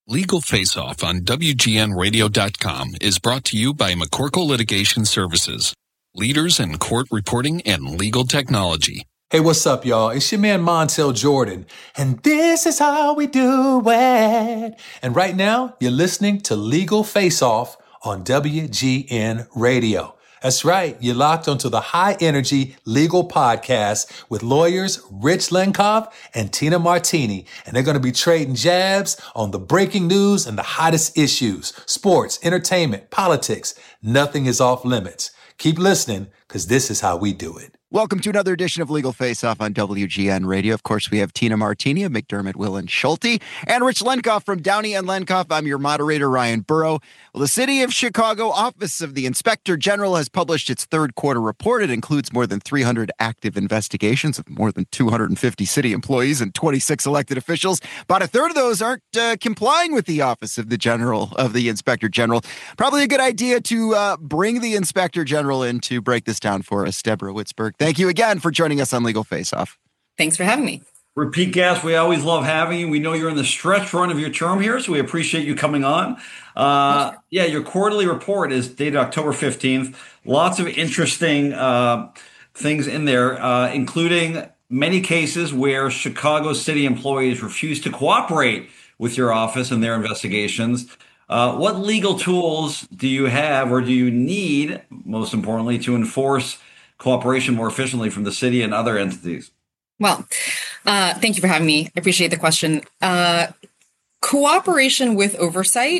Legal Face Off on WGNradio.com is brought to you by McCorkle Litigation Services, leaders in court reporting and legal technology. Hey, what's up, y'all? It's your man Montel Jordan, and this is how we do it. And right now, you're listening to Legal Face Off on WGN Radio. That's right. You're locked onto the high-energy legal podcast with lawyers Rich Lenkov and Tina Martini, and they're going to be trading jabs on the breaking news and the hottest issues, sports, entertainment, politics. Nothing is off limits. Keep listening, because this is how we do it. Welcome to another edition of Legal Face Off on WGN Radio. Of course, we have Tina Martini of McDermott, Will, and Schulte, and Rich Lenkov from Downey and Lenkov. I'm your moderator, Ryan Burrow. Well, the City of Chicago Office of the Inspector General has published its third quarter report. It includes more than 300 active investigations of more than 250 city employees and 26 elected officials. About a third of those aren't complying with the Office of the Inspector General. Probably a good idea to bring the Inspector General in to break this down for us, Deborah Witzberg. Thank you again for joining us on Legal Face Off. Thanks for having me. Repeat guest, we always love having you. We know you're in the stretch run of your term here, so we appreciate you coming on. Your quarterly report is dated October 15th. Lots of interesting things in there, including many cases where Chicago city employees refuse to cooperate with your office in their investigations. What legal tools do you have or do you need, most importantly, to enforce cooperation more efficiently from the city and other entities? Well, thank you for having me. I appreciate the question. Cooperation with oversight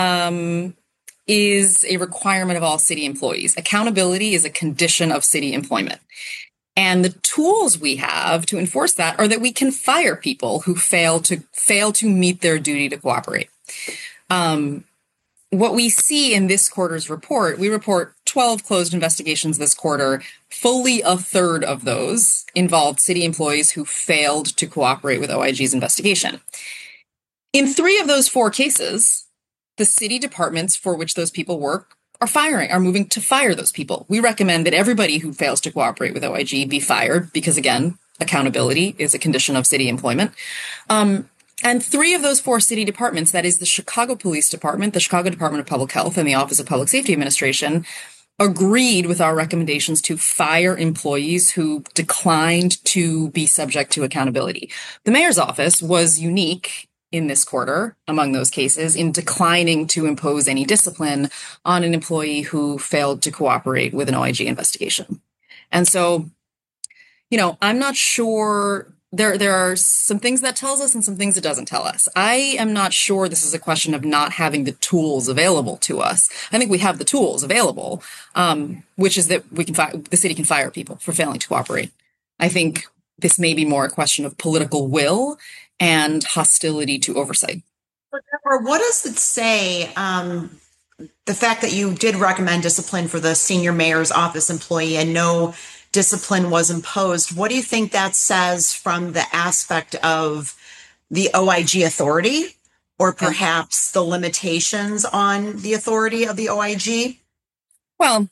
is a requirement of all city employees. Accountability is a condition of city employment. And the tools we have to enforce that are that we can fire people who fail to meet their duty to cooperate. What we see in this quarter's report, we report 12 closed investigations this quarter. Fully a third of those involved city employees who failed to cooperate with OIG's investigation. In 3 of those 4 cases, the city departments for which those people work are moving to fire those people. We recommend that everybody who fails to cooperate with OIG be fired because, again, accountability is a condition of city employment. And 3 of those 4 city departments, that is the Chicago Police Department, the Chicago Department of Public Health, and the Office of Public Safety Administration, agreed with our recommendations to fire employees who declined to be subject to accountability. The mayor's office was unique in this quarter, among those cases, in declining to impose any discipline on an employee who failed to cooperate with an OIG investigation. And so, I'm not sure. There are some things that tells us and some things it doesn't tell us. I am not sure this is a question of not having the tools available to us. I think we have the tools available, which is that the city can fire people for failing to cooperate. I think this may be more a question of political will and hostility to oversight. Deborah, what does it say, the fact that you did recommend discipline for the senior mayor's office employee and no discipline was imposed? What do you think that says from the aspect of the OIG authority or perhaps the limitations on the authority of the OIG? Well,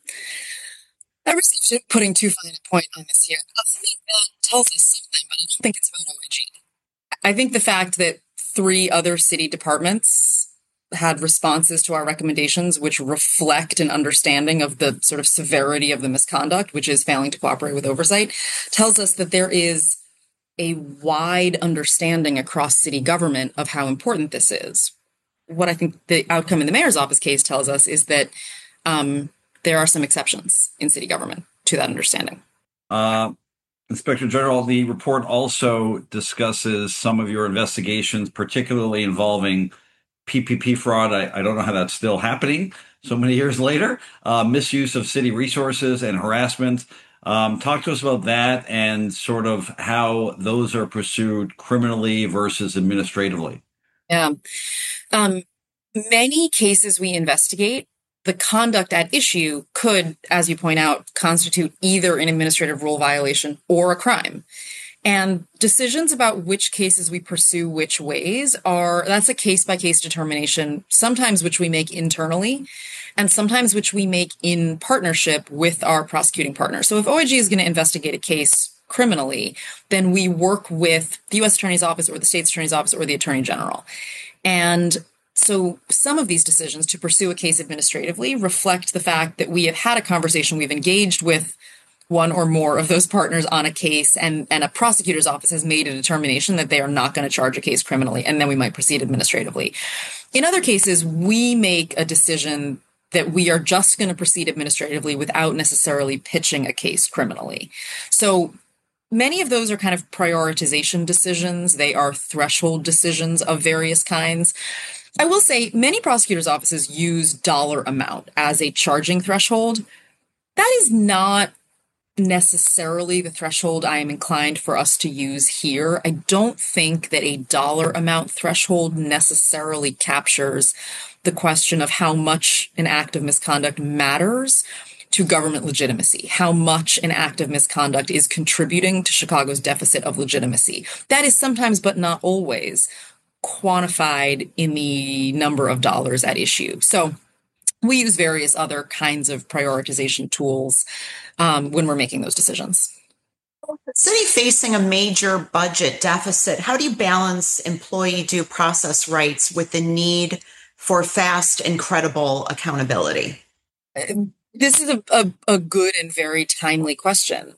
I risk of putting too fine a point on this here. I think that tells us something, but I don't think it's about OIG. I think the fact that 3 other city departments had responses to our recommendations, which reflect an understanding of the sort of severity of the misconduct, which is failing to cooperate with oversight, tells us that there is a wide understanding across city government of how important this is. What I think the outcome in the mayor's office case tells us is that there are some exceptions in city government to that understanding. Inspector General, the report also discusses some of your investigations, particularly involving PPP fraud. I don't know how that's still happening so many years later. Misuse of city resources and harassment. Talk to us about that and sort of how those are pursued criminally versus administratively. Yeah. Many cases we investigate, the conduct at issue could, as you point out, constitute either an administrative rule violation or a crime. And decisions about which cases we pursue which ways that's a case-by-case determination, sometimes which we make internally, and sometimes which we make in partnership with our prosecuting partner. So if OIG is going to investigate a case criminally, then we work with the U.S. Attorney's Office or the State's Attorney's Office or the Attorney General. And So some of these decisions to pursue a case administratively reflect the fact that we have had a conversation, we've engaged with one or more of those partners on a case, and a prosecutor's office has made a determination that they are not going to charge a case criminally, and then we might proceed administratively. In other cases, we make a decision that we are just going to proceed administratively without necessarily pitching a case criminally. So many of those are kind of prioritization decisions. They are threshold decisions of various kinds. I will say many prosecutors' offices use dollar amount as a charging threshold. That is not necessarily the threshold I am inclined for us to use here. I don't think that a dollar amount threshold necessarily captures the question of how much an act of misconduct matters to government legitimacy, how much an act of misconduct is contributing to Chicago's deficit of legitimacy. That is sometimes, but not always, quantified in the number of dollars at issue. So we use various other kinds of prioritization tools when we're making those decisions. The city facing a major budget deficit, how do you balance employee due process rights with the need for fast and credible accountability? This is a good and very timely question.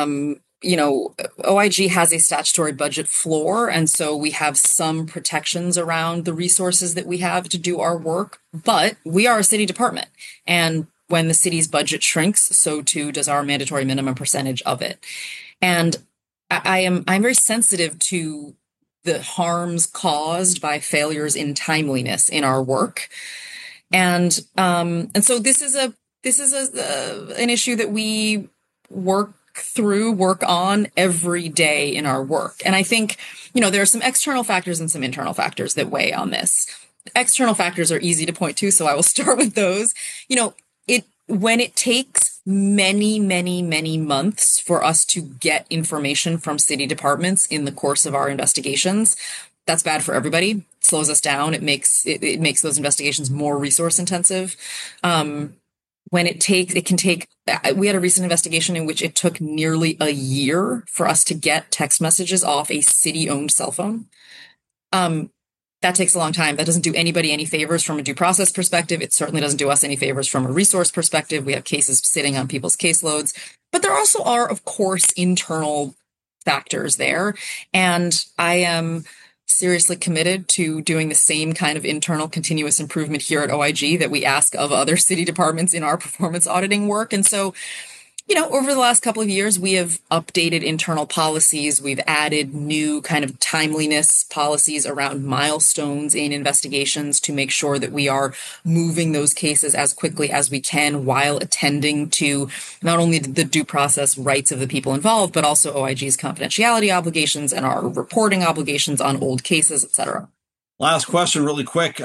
OIG has a statutory budget floor, and so we have some protections around the resources that we have to do our work, but we are a city department. And when the city's budget shrinks, so too does our mandatory minimum percentage of it. And I'm very sensitive to the harms caused by failures in timeliness in our work. And so this is an issue that we work on every day in our work. And I think, there are some external factors and some internal factors that weigh on this. External factors are easy to point to, so I will start with those. When it takes many, many, many months for us to get information from city departments in the course of our investigations, that's bad for everybody. It slows us down. It makes those investigations more resource intensive. We had a recent investigation in which it took nearly a year for us to get text messages off a city-owned cell phone. That takes a long time. That doesn't do anybody any favors from a due process perspective. It certainly doesn't do us any favors from a resource perspective. We have cases sitting on people's caseloads. But there also are, of course, internal factors there. And I am seriously committed to doing the same kind of internal continuous improvement here at OIG that we ask of other city departments in our performance auditing work. And so, over the last couple of years, we have updated internal policies. We've added new kind of timeliness policies around milestones in investigations to make sure that we are moving those cases as quickly as we can while attending to not only the due process rights of the people involved, but also OIG's confidentiality obligations and our reporting obligations on old cases, et cetera. Last question really quick.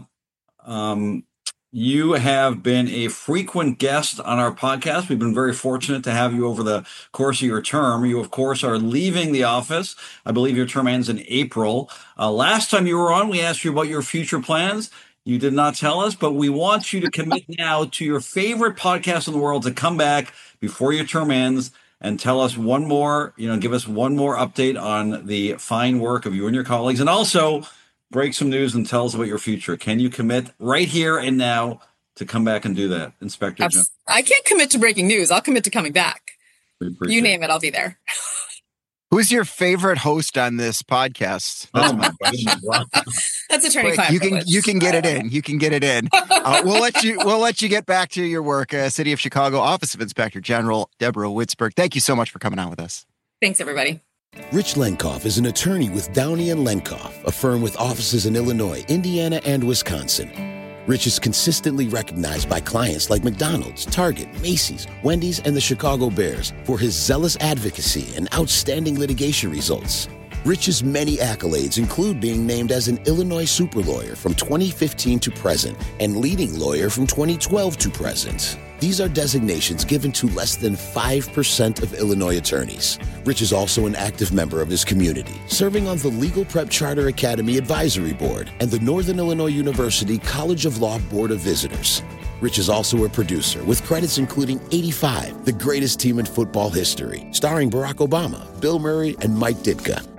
You have been a frequent guest on our podcast. We've been very fortunate to have you over the course of your term. You, of course, are leaving the office. I believe your term ends in April. Last time you were on, we asked you about your future plans. You did not tell us, but we want you to commit now to your favorite podcast in the world to come back before your term ends and tell us one more, give us one more update on the fine work of you and your colleagues. And also, break some news and tell us about your future. Can you commit right here and now to come back and do that, Inspector General? I can't commit to breaking news. I'll commit to coming back. You name it, I'll be there. Who's your favorite host on this podcast? That's Attorney Klein. You can get it in. You can get it in. We'll let you get back to your work. City of Chicago Office of Inspector General Deborah Witzberg. Thank you so much for coming on with us. Thanks, everybody. Rich Lenkoff is an attorney with Downey & Lenkoff, a firm with offices in Illinois, Indiana, and Wisconsin. Rich is consistently recognized by clients like McDonald's, Target, Macy's, Wendy's, and the Chicago Bears for his zealous advocacy and outstanding litigation results. Rich's many accolades include being named as an Illinois super lawyer from 2015 to present and leading lawyer from 2012 to present. These are designations given to less than 5% of Illinois attorneys. Rich is also an active member of his community, serving on the Legal Prep Charter Academy Advisory Board and the Northern Illinois University College of Law Board of Visitors. Rich is also a producer with credits including 85, the greatest team in football history, starring Barack Obama, Bill Murray, and Mike Ditka.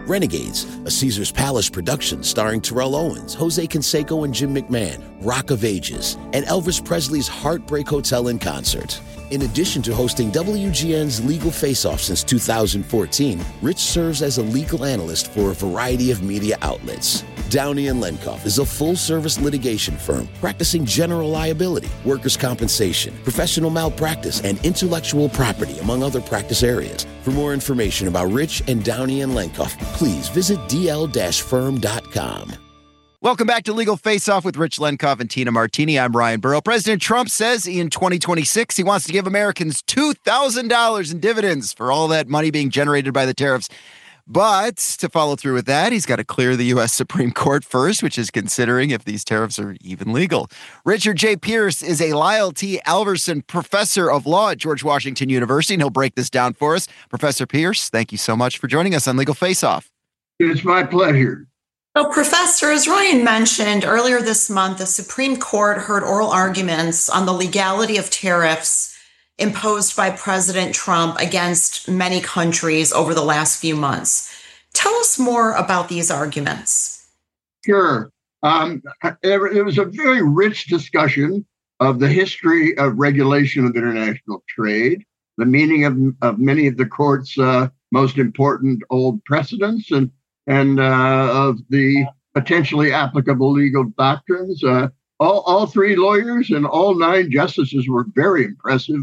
Renegades, a Caesar's Palace production starring Terrell Owens, Jose Canseco and Jim McMahon, Rock of Ages, and Elvis Presley's Heartbreak Hotel in concert. In addition to hosting WGN's Legal Face-Off since 2014, Rich serves as a legal analyst for a variety of media outlets. Downey & Lenkoff is a full-service litigation firm practicing general liability, workers' compensation, professional malpractice, and intellectual property, among other practice areas. For more information about Rich and Downey & Lenkoff, please visit dl-firm.com. Welcome back to Legal Face-Off with Rich Lenkoff and Tina Martini. I'm Ryan Burrow. President Trump says in 2026 he wants to give Americans $2,000 in dividends for all that money being generated by the tariffs. But to follow through with that, he's got to clear the U.S. Supreme Court first, which is considering if these tariffs are even legal. Richard J. Pierce is a Lyle T. Alverson professor of law at George Washington University, and he'll break this down for us. Professor Pierce, thank you so much for joining us on Legal Face-Off. It's my pleasure. So, Professor, as Ryan mentioned earlier this month, the Supreme Court heard oral arguments on the legality of tariffs imposed by President Trump against many countries over the last few months. Tell us more about these arguments. Sure. It was a very rich discussion of the history of regulation of international trade, the meaning of many of the court's most important old precedents, and of the potentially applicable legal doctrines. All three lawyers and all 9 justices were very impressive.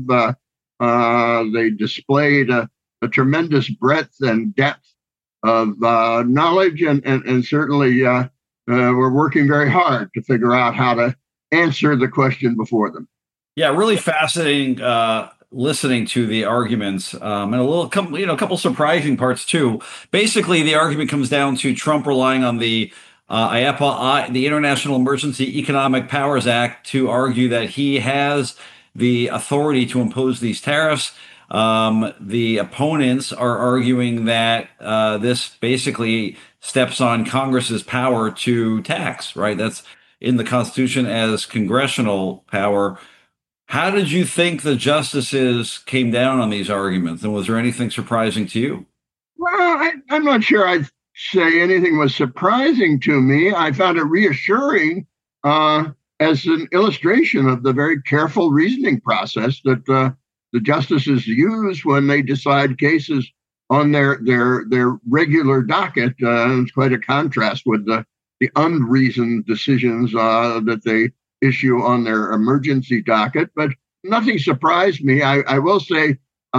They displayed a tremendous breadth and depth of knowledge, and certainly were working very hard to figure out how to answer the question before them. Yeah, really fascinating listening to the arguments, and a couple surprising parts too. Basically, the argument comes down to Trump relying on the IEEPA, the International Emergency Economic Powers Act, to argue that he has the authority to impose these tariffs. The opponents are arguing that this basically steps on Congress's power to tax, right? That's in the Constitution as congressional power. How did you think the justices came down on these arguments? And was there anything surprising to you? Well, I'm not sure I'd say anything was surprising to me. I found it reassuring as an illustration of the very careful reasoning process that the justices use when they decide cases on their regular docket. It's quite a contrast with the unreasoned decisions that they issue on their emergency docket. But nothing surprised me. I will say,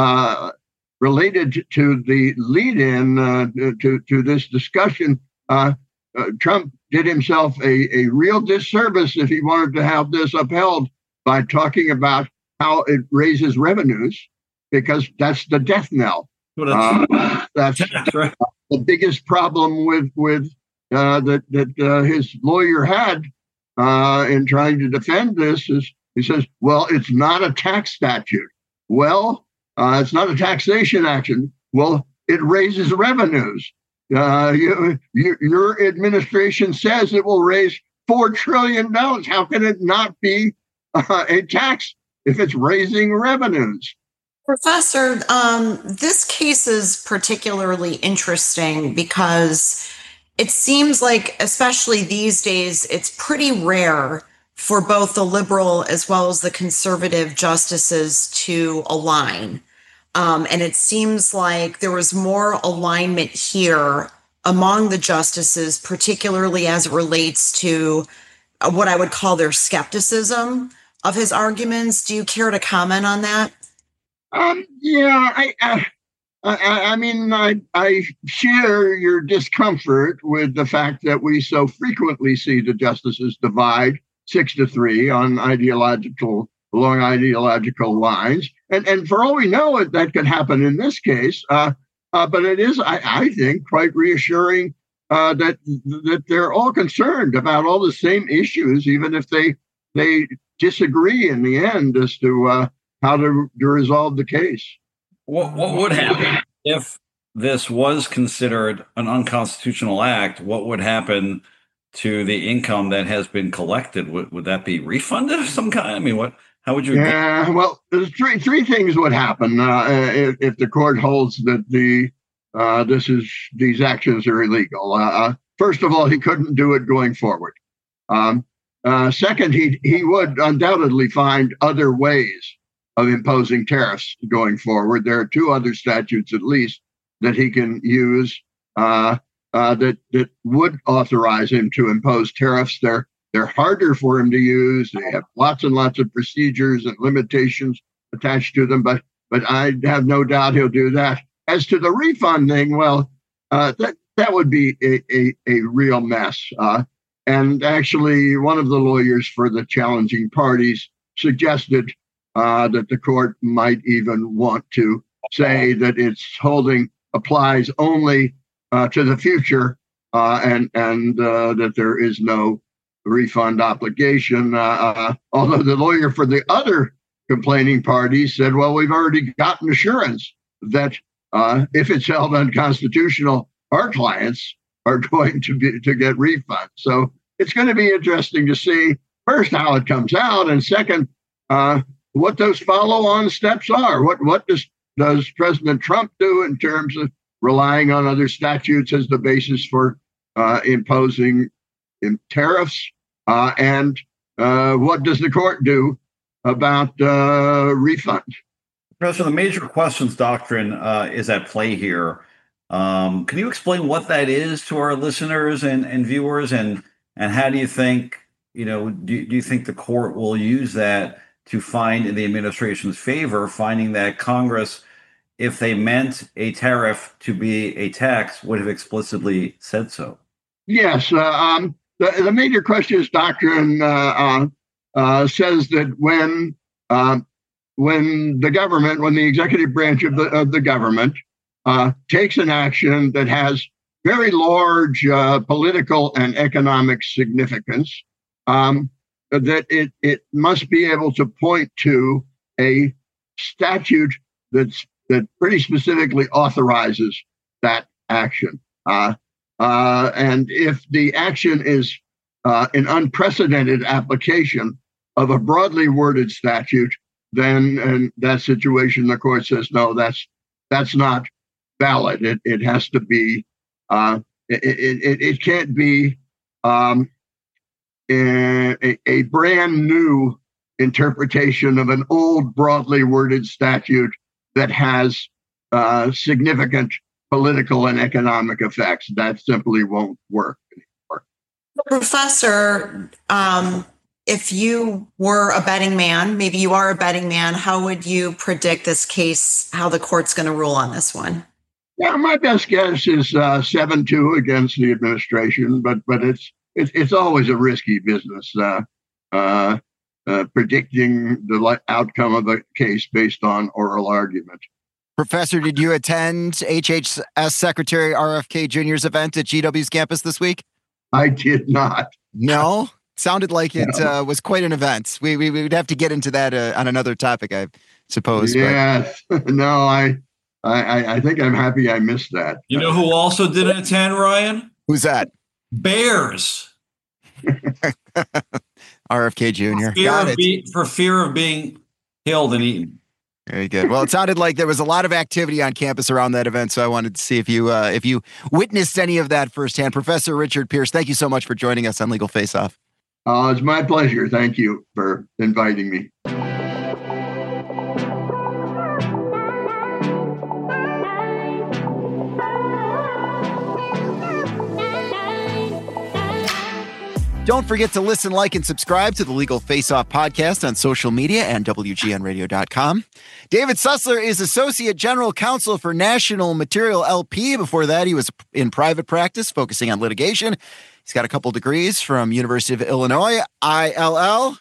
related to the lead-in to this discussion, Trump did himself a real disservice if he wanted to have this upheld by talking about how it raises revenues, because that's the death knell. That's right. The biggest problem with that his lawyer had in trying to defend this is he says, well, it's not a tax statute. Well, it's not a taxation action. Well, it raises revenues. Your administration says it will raise $4 trillion. How can it not be a tax if it's raising revenues? Professor, this case is particularly interesting because it seems like, especially these days, it's pretty rare for both the liberal as well as the conservative justices to align. And it seems like there was more alignment here among the justices, particularly as it relates to what I would call their skepticism of his arguments. Do you care to comment on that? I mean, I share your discomfort with the fact that we so frequently see the justices divide 6-3 on along ideological lines. And for all we know, that could happen in this case. But it is, I think, quite reassuring that they're all concerned about all the same issues, even if they disagree in the end as to how to resolve the case. What would happen if this was considered an unconstitutional act? What would happen to the income that has been collected? Would that be refunded of some kind? I mean, how would you? Yeah, well, there's three things would happen if the court holds that the these actions are illegal. First of all, he couldn't do it going forward. Second, he would undoubtedly find other ways of imposing tariffs going forward. There are 2 other statutes, at least, that he can use that would authorize him to impose tariffs. They're harder for him to use. They have lots and lots of procedures and limitations attached to them, but I have no doubt he'll do that. As to the refund thing, well, that would be a real mess. And actually, one of the lawyers for the challenging parties suggested that the court might even want to say that its holding applies only to the future, and that there is no refund obligation. Although the lawyer for the other complaining parties said, well, we've already gotten assurance that if it's held unconstitutional, our clients are going to get refunds. So it's going to be interesting to see, first, how it comes out, and second, what those follow-on steps are. What does President Trump do in terms of relying on other statutes as the basis for imposing tariffs? And what does the court do about refund? Professor, the major questions doctrine is at play here. Can you explain what that is to our listeners and viewers, and how do you think, do you think the court will use that to find in the administration's favor, finding that Congress, if they meant a tariff to be a tax, would have explicitly said so? Yes. The major questions doctrine says that when the executive branch of the government takes an action that has very large political and economic significance, that it must be able to point to a statute that pretty specifically authorizes that action. And if the action is an unprecedented application of a broadly worded statute, then in that situation, the court says, no, that's not valid. It has to be, it can't be a brand new interpretation of an old broadly worded statute that has significant political and economic effects. That simply won't work anymore. Professor, if you were a betting man, maybe you are a betting man, how would you predict this case, how the court's going to rule on this one? Yeah, my best guess is 7-2 against the administration, but it's always a risky business predicting the outcome of a case based on oral argument. Professor, did you attend HHS Secretary RFK Jr.'s event at GW's campus this week? I did not. No? Sounded like it was quite an event. We would have to get into that on another topic, I suppose. Yeah, no, I think I'm happy I missed that. You know who also didn't attend, Ryan? Who's that? Bears. RFK Jr. For fear of being killed and eaten. Very good. Well, it sounded like there was a lot of activity on campus around that event, so I wanted to see if you witnessed any of that firsthand. Professor Richard Pierce, thank you so much for joining us on Legal Face Off. It's my pleasure. Thank you for inviting me. Don't forget to listen, like, and subscribe to the Legal Face Off podcast on social media and WGNradio.com. David Sussler is Associate General Counsel for National Material LP. Before that, he was in private practice, focusing on litigation. He's got a couple degrees from University of Illinois, ILL.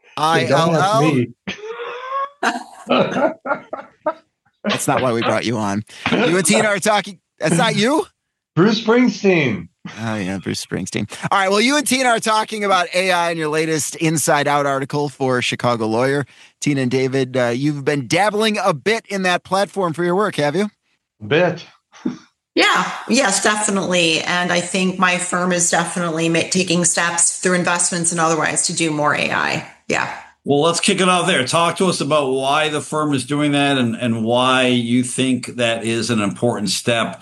That's not why we brought you on. You and Tina are talking. That's not you? Bruce Springsteen. Oh, yeah, Bruce Springsteen. All right, well, you and Tina are talking about AI in your latest Inside Out article for Chicago Lawyer. Tina and David, you've been dabbling a bit in that platform for your work, have you? A bit. Yes, definitely. And I think my firm is definitely taking steps through investments and otherwise to do more AI. Yeah. Well, let's kick it off there. Talk to us about why the firm is doing that and why you think that is an important step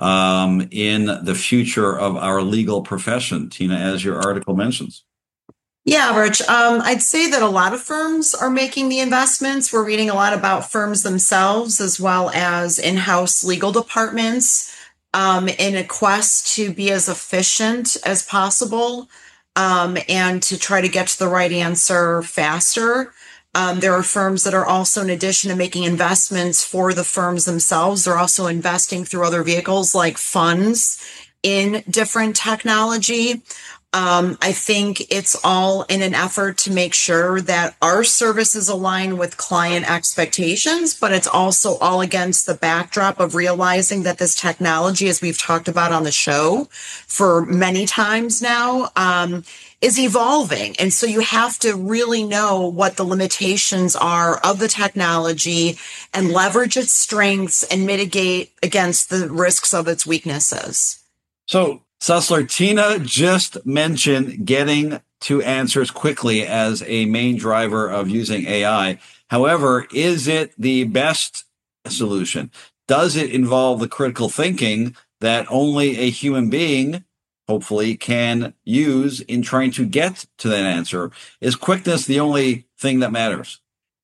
in the future of our legal profession, Tina, as your article mentions? Yeah, Rich. I'd say that a lot of firms are making the investments. We're reading a lot about firms themselves as well as in-house legal departments in a quest to be as efficient as possible and to try to get to the right answer faster. There are firms that are also, in addition to making investments for the firms themselves, they're also investing through other vehicles like funds in different technology. I think it's all in an effort to make sure that our services align with client expectations, but it's also all against the backdrop of realizing that this technology, as we've talked about on the show for many times now, is evolving. And so you have to really know what the limitations are of the technology and leverage its strengths and mitigate against the risks of its weaknesses. So, Sussler, Tina just mentioned getting to answers quickly as a main driver of using AI. However, is it the best solution? Does it involve the critical thinking that only a human being, hopefully, can use in trying to get to that answer? Is quickness the only thing that matters?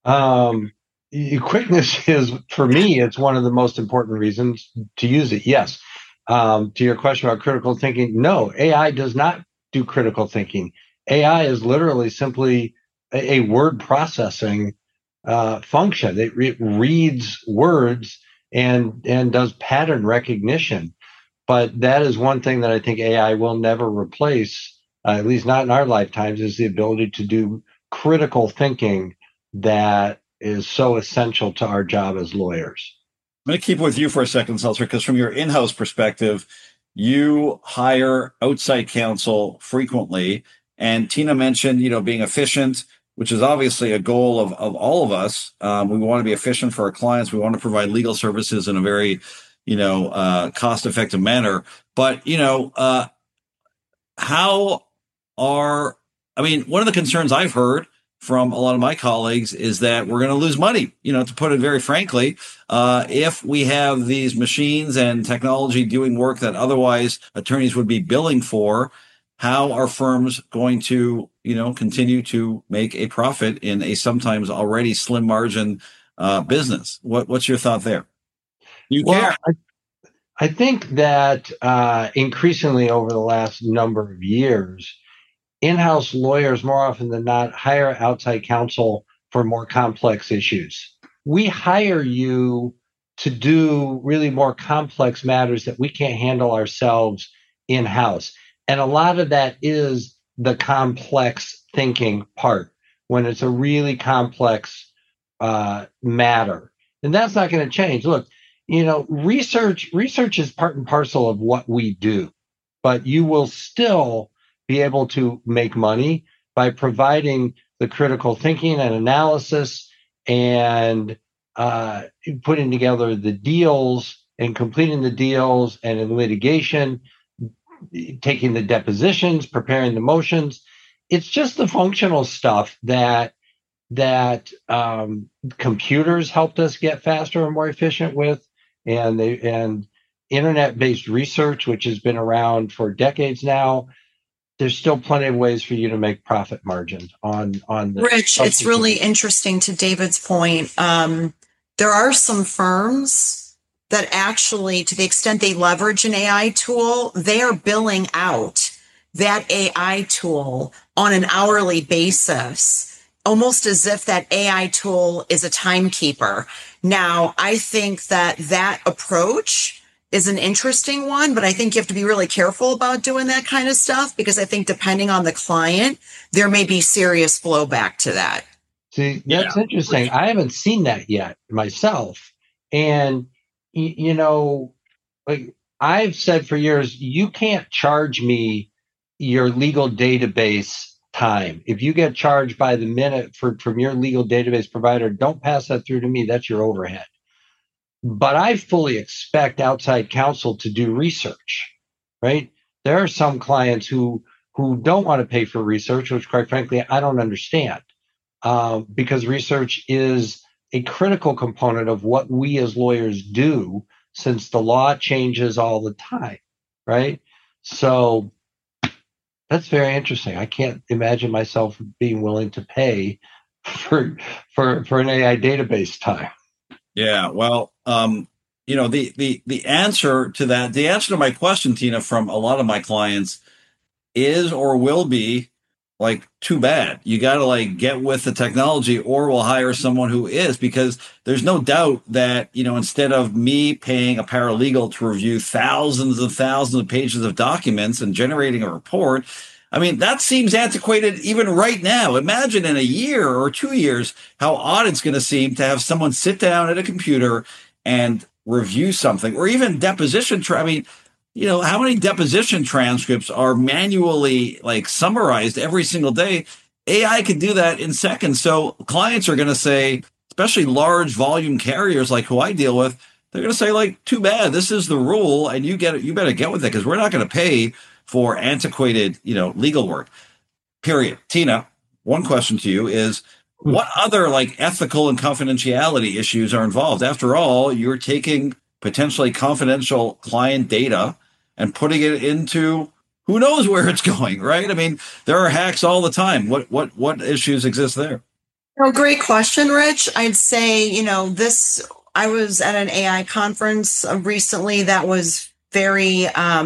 Quickness is, for me, it's one of the most important reasons to use it. Yes. To your question about critical thinking, no, AI does not do critical thinking. AI is literally simply a word processing function. It reads words and does pattern recognition. But that is one thing that I think AI will never replace, at least not in our lifetimes, is the ability to do critical thinking that is so essential to our job as lawyers. I'm going to keep with you for a second, Sussler, because from your in-house perspective, you hire outside counsel frequently. And Tina mentioned, being efficient, which is obviously a goal of all of us. We want to be efficient for our clients. We want to provide legal services in a very, cost-effective manner. But, one of the concerns I've heard from a lot of my colleagues is that we're going to lose money, to put it very frankly, if we have these machines and technology doing work that otherwise attorneys would be billing for. How are firms going to, continue to make a profit in a sometimes already slim margin business? What's your thought there? I think that increasingly over the last number of years, in-house lawyers more often than not hire outside counsel for more complex issues. We hire you to do really more complex matters that we can't handle ourselves in-house. And a lot of that is the complex thinking part, when it's a really complex matter. And that's not going to change. Look, research is part and parcel of what we do, but you will still be able to make money by providing the critical thinking and analysis and putting together the deals and completing the deals, and in litigation, taking the depositions, preparing the motions. It's just the functional stuff that computers helped us get faster and more efficient with, and internet-based research, which has been around for decades now. There's still plenty of ways for you to make profit margins on the. Rich, it's really interesting to David's point. There are some firms that actually, to the extent they leverage an AI tool, they are billing out that AI tool on an hourly basis, almost as if that AI tool is a timekeeper. Now, I think that approach is an interesting one, but I think you have to be really careful about doing that kind of stuff, because I think depending on the client, there may be serious blowback to that. See, that's interesting. I haven't seen that yet myself. And, like I've said for years, you can't charge me your legal database time. If you get charged by the minute from your legal database provider, don't pass that through to me. That's your overhead. But I fully expect outside counsel to do research, right? There are some clients who don't want to pay for research, which quite frankly, I don't understand, because research is a critical component of what we as lawyers do since the law changes all the time, right? So that's very interesting. I can't imagine myself being willing to pay for an AI database time. Yeah, well, the answer to that, the answer to my question, Tina, from a lot of my clients is or will be like, too bad. You got to like get with the technology, or we'll hire someone who is, because there's no doubt that, instead of me paying a paralegal to review thousands and thousands of pages of documents and generating a report, I mean, that seems antiquated even right now. Imagine in a year or 2 years how odd it's going to seem to have someone sit down at a computer and review something, or even deposition. I mean, how many deposition transcripts are manually like summarized every single day? AI can do that in seconds. So clients are going to say, especially large volume carriers like who I deal with, they're going to say, like, too bad. This is the rule, and you better get with it, because we're not going to pay for antiquated, legal work. Period. Tina, one question to you is, what other like ethical and confidentiality issues are involved? After all, you're taking potentially confidential client data and putting it into who knows where it's going, right? I mean, there are hacks all the time. What issues exist there? Oh, great question, Rich. I'd say, I was at an AI conference recently that was very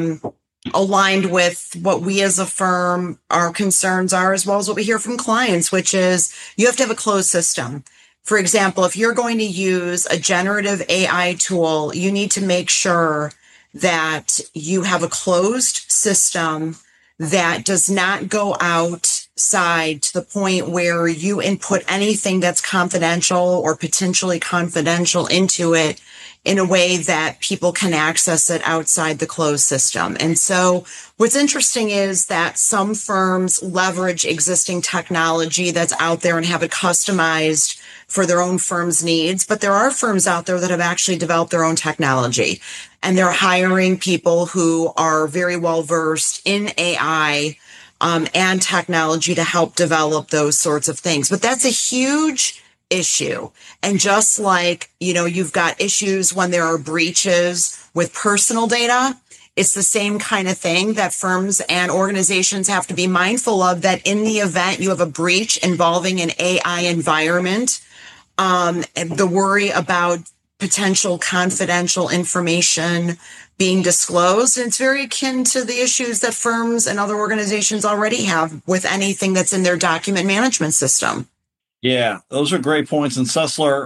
aligned with what we as a firm, our concerns are, as well as what we hear from clients, which is you have to have a closed system. For example, if you're going to use a generative AI tool, you need to make sure that you have a closed system that does not go outside to the point where you input anything that's confidential or potentially confidential into it in a way that people can access it outside the closed system. And so what's interesting is that some firms leverage existing technology that's out there and have it customized for their own firm's needs. But there are firms out there that have actually developed their own technology, and they're hiring people who are very well versed in AI and technology to help develop those sorts of things. But that's a huge issue. And just like, you've got issues when there are breaches with personal data, it's the same kind of thing that firms and organizations have to be mindful of, that in the event you have a breach involving an AI environment, and the worry about potential confidential information being disclosed. And it's very akin to the issues that firms and other organizations already have with anything that's in their document management system. Yeah, those are great points. And Sussler,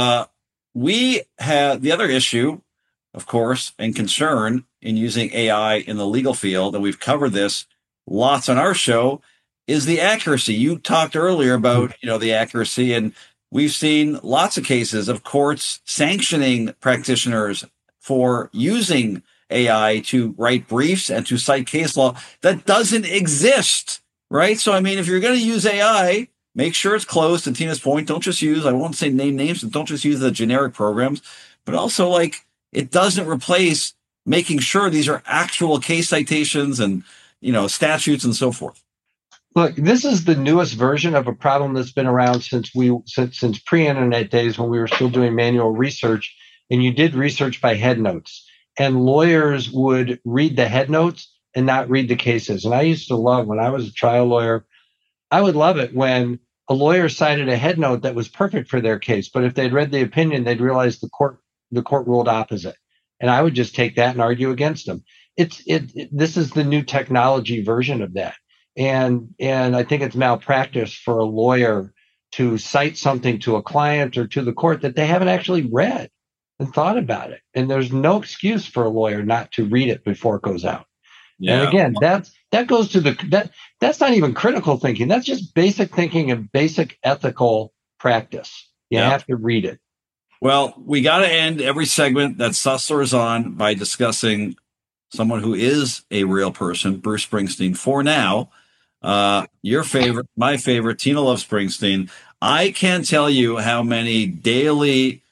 we have the other issue, of course, and concern in using AI in the legal field, and we've covered this lots on our show, is the accuracy. You talked earlier about, the accuracy, and we've seen lots of cases of courts sanctioning practitioners for using AI to write briefs and to cite case law that doesn't exist, right? So, I mean, if you're going to use AI, make sure it's closed. To Tina's point, don't just use, I won't say name names, but don't just use the generic programs, but also like it doesn't replace making sure these are actual case citations and, statutes and so forth. Look, this is the newest version of a problem that's been around since pre-internet days, when we were still doing manual research, and you did research by head notes, and lawyers would read the head notes and not read the cases. And I used to love, when I was a trial lawyer, I would love it when a lawyer cited a head note that was perfect for their case, but if they'd read the opinion, they'd realize the court ruled opposite, and I would just take that and argue against them. This is the new technology version of that. And I think it's malpractice for a lawyer to cite something to a client or to the court that they haven't actually read and thought about it. And there's no excuse for a lawyer not to read it before it goes out. Yeah. And again, that goes to that's not even critical thinking. That's just basic thinking and basic ethical practice. You have to read it. Well, we got to end every segment that Sussler is on by discussing someone who is a real person, Bruce Springsteen. For now, your favorite, my favorite, Tina loves Springsteen. I can't tell you how many daily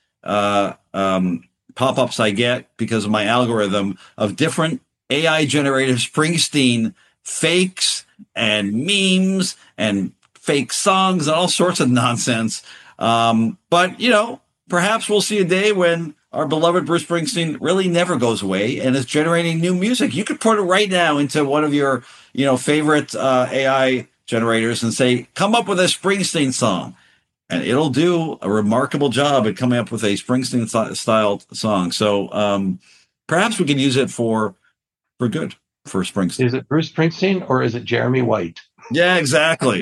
pop-ups I get because of my algorithm of different AI-generated Springsteen fakes and memes and fake songs and all sorts of nonsense. But, perhaps we'll see a day when our beloved Bruce Springsteen really never goes away and is generating new music. You could put it right now into one of your, favorite AI generators and say, come up with a Springsteen song. And it'll do a remarkable job at coming up with a Springsteen-styled song. So perhaps we can use it for good for Springsteen. Is it Bruce Springsteen or is it Jeremy White? Yeah, exactly.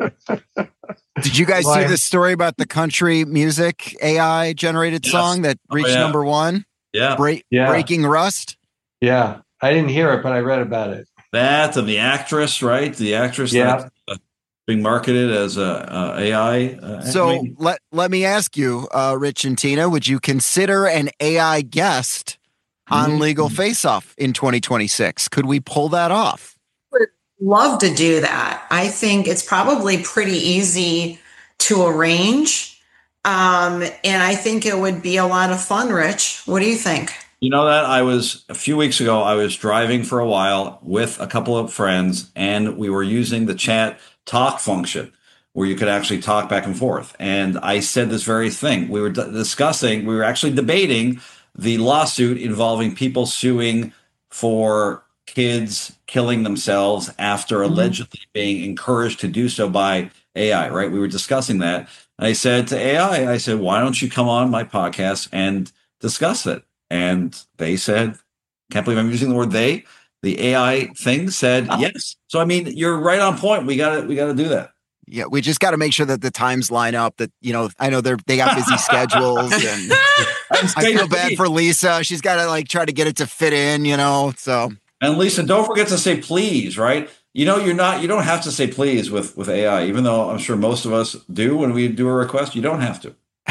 Did you guys see this story about the country music AI generated song that reached number one? Yeah. Breaking Rust? Yeah. I didn't hear it, but I read about it. That and the actress, right? The actress that's being marketed as a AI. So let me ask you, Rich and Tina, would you consider an AI guest on Legal Face Off in 2026? Could we pull that off? Love to do that. I think it's probably pretty easy to arrange. And I think it would be a lot of fun, Rich. What do you think? You know that a few weeks ago, I was driving for a while with a couple of friends, and we were using the chat talk function where you could actually talk back and forth. And I said this very thing. We were actually debating the lawsuit involving people suing for kids killing themselves after allegedly being encouraged to do so by AI, right? We were discussing that. And I said to AI, why don't you come on my podcast and discuss it? And they said, can't believe I'm using the word they. The AI thing said yes. So, I mean, you're right on point. We got to do that. Yeah, we just got to make sure that the times line up. That I know they got busy schedules, and I feel bad for Lisa. She's got to try to get it to fit in, So. And Lisa, don't forget to say please, right? You don't have to say please with AI, even though I'm sure most of us do when we do a request. You don't have to.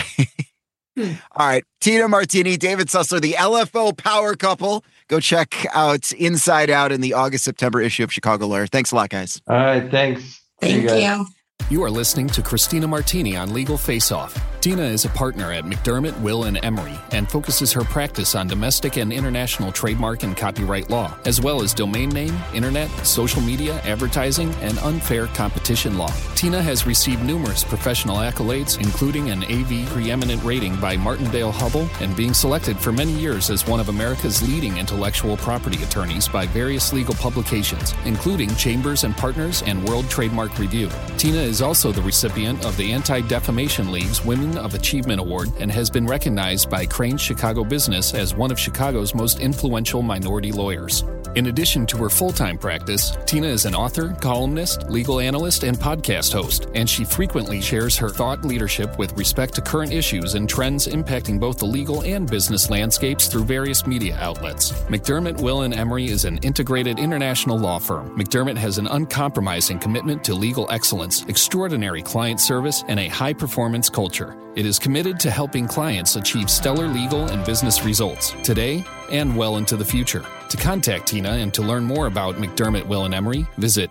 All right. Tina Martini, David Sussler, the LFO power couple. Go check out Inside Out in the August-September issue of Chicago Lawyer. Thanks a lot, guys. All right. Thanks. Thank you. You are listening to Christina Martini on Legal Face Off. Tina is a partner at McDermott, Will & Emery and focuses her practice on domestic and international trademark and copyright law, as well as domain name, internet, social media, advertising, and unfair competition law. Tina has received numerous professional accolades, including an AV preeminent rating by Martindale-Hubbell and being selected for many years as one of America's leading intellectual property attorneys by various legal publications, including Chambers and Partners and World Trademark Review. Tina is also the recipient of the Anti-Defamation League's Women of Achievement Award and has been recognized by Crain's Chicago Business as one of Chicago's most influential minority lawyers. In addition to her full-time practice, Tina is an author, columnist, legal analyst, and podcast host, and she frequently shares her thought leadership with respect to current issues and trends impacting both the legal and business landscapes through various media outlets. McDermott, Will & Emery is an integrated international law firm. McDermott has an uncompromising commitment to legal excellence, extraordinary client service, and a high-performance culture. It is committed to helping clients achieve stellar legal and business results today and well into the future. To contact Tina and to learn more about McDermott, Will & Emery, visit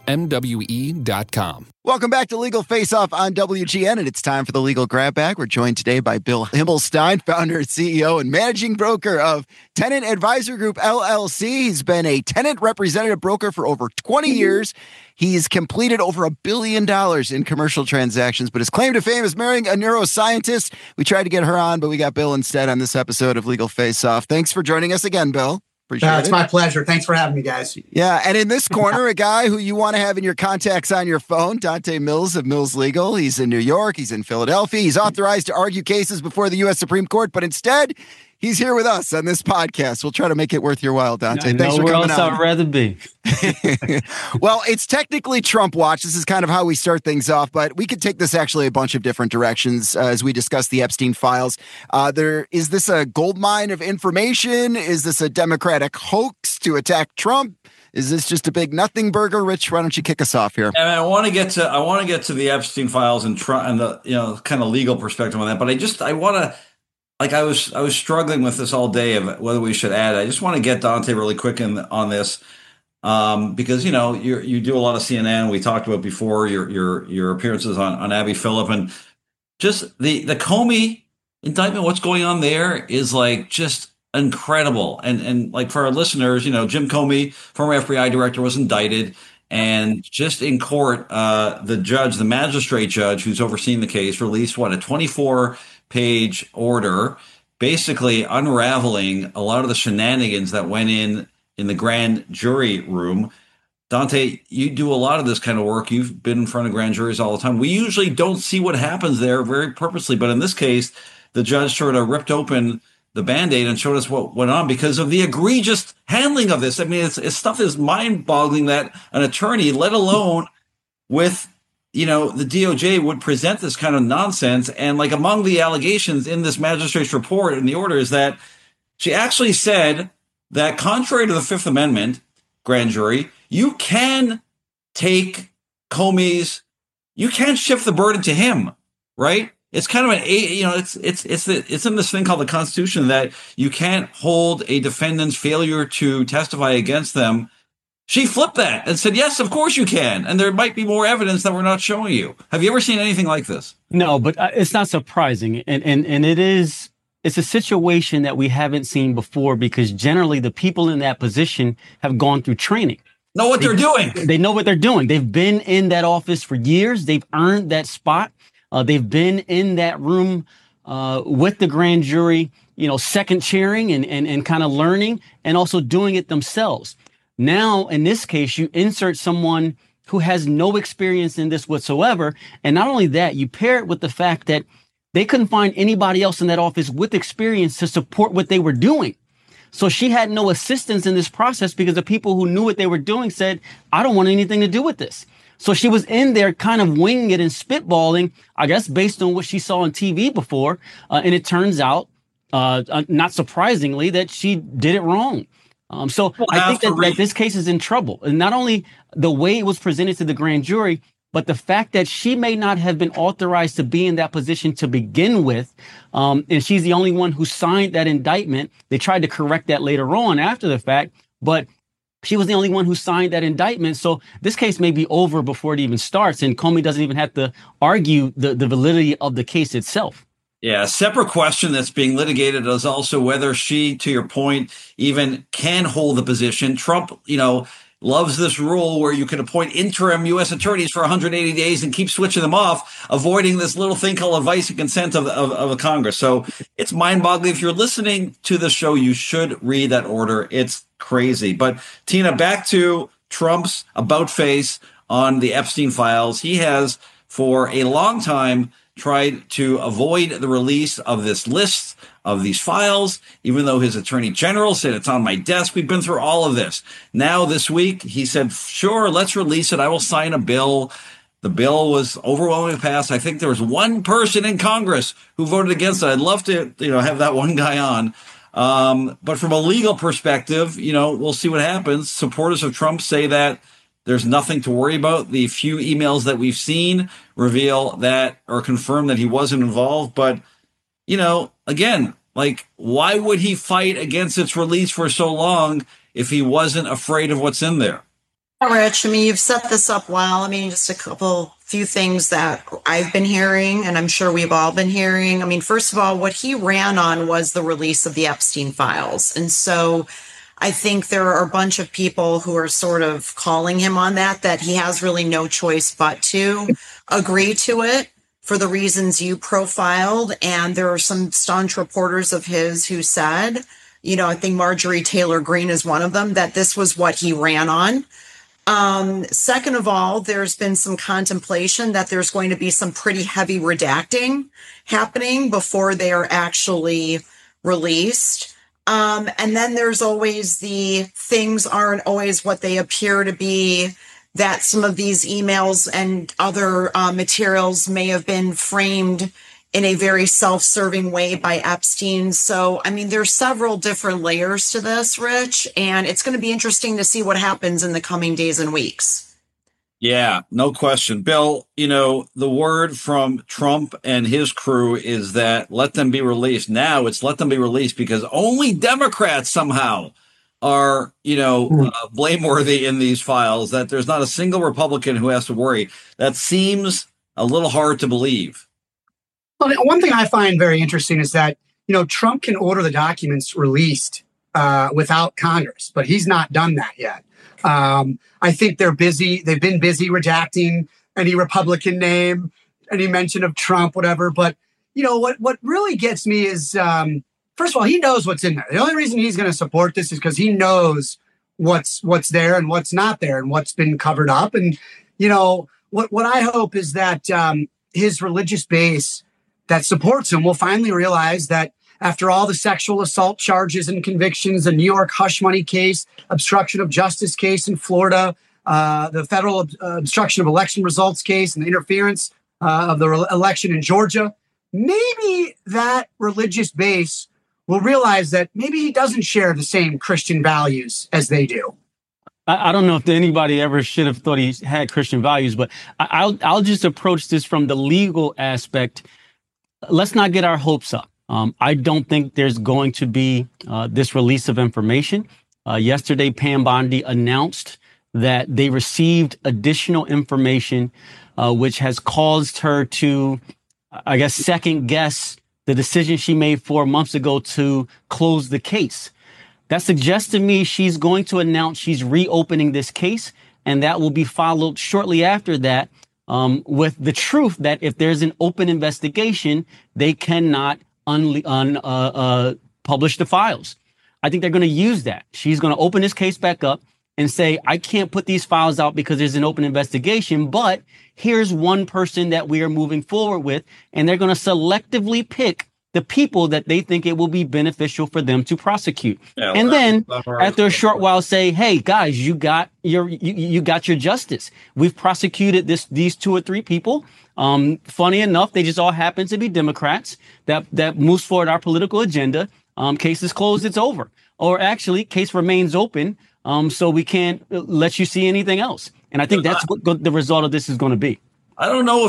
MWE.com. Welcome back to Legal Face Off on WGN, and it's time for the Legal Grab Bag. We're joined today by Bill Himmelstein, founder, CEO, and managing broker of Tenant Advisor Group, LLC. He's been a tenant representative broker for over 20 years. He's completed over $1 billion in commercial transactions, but his claim to fame is marrying a neuroscientist. We tried to get her on, but we got Bill instead on this episode of Legal Face Off. Thanks for joining us again, Bill. Appreciate it. It's my pleasure. Thanks for having me, guys. Yeah, and in this corner, a guy who you want to have in your contacts on your phone, Dante Mills of Mills Legal. He's in New York. He's in Philadelphia. He's authorized to argue cases before the U.S. Supreme Court, but instead, he's here with us on this podcast. We'll try to make it worth your while, Dante. Thanks for coming on. I'd rather be. Well, it's technically Trump Watch. This is kind of how we start things off, but we could take this actually a bunch of different directions as we discuss the Epstein files. Is this a goldmine of information? Is this a Democratic hoax to attack Trump? Is this just a big nothing burger? Rich, why don't you kick us off here? And I want to get to the Epstein files and the kind of legal perspective on that, but I want to. I was struggling with this all day of whether we should add. I just want to get Dante really quick on this because you do a lot of CNN. We talked about before your appearances on Abby Phillip, and just the Comey indictment. What's going on there is just incredible. And for our listeners, Jim Comey, former FBI director, was indicted. And just in court, the magistrate judge who's overseeing the case released a 24-page order basically unraveling a lot of the shenanigans that went in the grand jury room. Dante, you do a lot of this kind of work. You've been in front of grand juries all the time. We usually don't see what happens there very purposely, but in this case, the judge sort of ripped open the Band-Aid and showed us what went on because of the egregious handling of this. I mean, it's stuff is mind-boggling that an attorney, let alone with, the DOJ, would present this kind of nonsense. And like among the allegations in this magistrate's report in the order is that she actually said that contrary to the Fifth Amendment, grand jury, you can take Comey's, you can shift the burden to him, right? It's kind of it's in this thing called the Constitution that you can't hold a defendant's failure to testify against them. She flipped that and said, yes, of course you can. And there might be more evidence that we're not showing you. Have you ever seen anything like this? No, but it's not surprising. And it's a situation that we haven't seen before because generally the people in that position have gone through training. Know what they're doing. They know what they're doing. They've been in that office for years. They've earned that spot. They've been in that room with the grand jury, second chairing and kind of learning and also doing it themselves. Now, in this case, you insert someone who has no experience in this whatsoever. And not only that, you pair it with the fact that they couldn't find anybody else in that office with experience to support what they were doing. So she had no assistance in this process because the people who knew what they were doing said, I don't want anything to do with this. So she was in there kind of winging it and spitballing, I guess, based on what she saw on TV before. And it turns out, not surprisingly, that she did it wrong. I think that this case is in trouble. And not only the way it was presented to the grand jury, but the fact that she may not have been authorized to be in that position to begin with. And she's the only one who signed that indictment. They tried to correct that later on after the fact, but she was the only one who signed that indictment. So this case may be over before it even starts. And Comey doesn't even have to argue the validity of the case itself. Yeah, a separate question that's being litigated is also whether she, to your point, even can hold the position. Trump, loves this rule where you can appoint interim U.S. attorneys for 180 days and keep switching them off, avoiding this little thing called advice and consent of a Congress. So it's mind-boggling. If you're listening to the show, you should read that order. It's crazy. But Tina, back to Trump's about face on the Epstein files. He has, for a long time, tried to avoid the release of this list of these files, even though his attorney general said it's on my desk. We've been through all of this. Now this week, he said, sure, let's release it. I will sign a bill. The bill was overwhelmingly passed. I think there was one person in Congress who voted against it. I'd love to, have that one guy on. But from a legal perspective, we'll see what happens. Supporters of Trump say that there's nothing to worry about. The few emails that we've seen reveal that or confirm that he wasn't involved. But, again, why would he fight against its release for so long if he wasn't afraid of what's in there? Rich, you've set this up well. Just a few things that I've been hearing, and I'm sure we've all been hearing. First of all, what he ran on was the release of the Epstein files. And so I think there are a bunch of people who are sort of calling him on that he has really no choice but to agree to it for the reasons you profiled. And there are some staunch reporters of his who said, I think Marjorie Taylor Greene is one of them, that this was what he ran on. Second of all, there's been some contemplation that there's going to be some pretty heavy redacting happening before they are actually released. And then there's always the things aren't always what they appear to be, that some of these emails and other materials may have been framed in a very self-serving way by Epstein. So, there's several different layers to this, Rich, and it's going to be interesting to see what happens in the coming days and weeks. Yeah, no question. Bill, the word from Trump and his crew is that let them be released. Now it's let them be released because only Democrats somehow are, blameworthy in these files, that there's not a single Republican who has to worry. That seems a little hard to believe. Well, one thing I find very interesting is that, Trump can order the documents released without Congress, but he's not done that yet. I think they're busy. They've been busy redacting any Republican name, any mention of Trump, whatever. But, what really gets me is first of all, he knows what's in there. The only reason he's going to support this is because he knows what's there and what's not there and what's been covered up. And, what I hope is that his religious base that supports him will finally realize that after all the sexual assault charges and convictions, the New York hush money case, obstruction of justice case in Florida, the federal obstruction of election results case, and the interference of the election in Georgia, maybe that religious base will realize that maybe he doesn't share the same Christian values as they do. I don't know if anybody ever should have thought he had Christian values, but I'll just approach this from the legal aspect. Let's not get our hopes up. I don't think there's going to be this release of information. Yesterday, Pam Bondi announced that they received additional information, which has caused her to, I guess, second guess the decision she made 4 months ago to close the case. That suggests to me she's going to announce she's reopening this case, and that will be followed shortly after that with the truth that if there's an open investigation, they cannot publish the files. I think they're going to use that. She's going to open this case back up and say, I can't put these files out because there's an open investigation, but here's one person that we are moving forward with, and they're going to selectively pick the people that they think it will be beneficial for them to prosecute. Yeah, and then after a short while say, hey, guys, you got your justice. We've prosecuted these 2 or 3 people. Funny enough, they just all happen to be Democrats that moves forward our political agenda. Case is closed. It's over. Or actually, case remains open. So we can't let you see anything else. And I think that's what the result of this is going to be. I don't know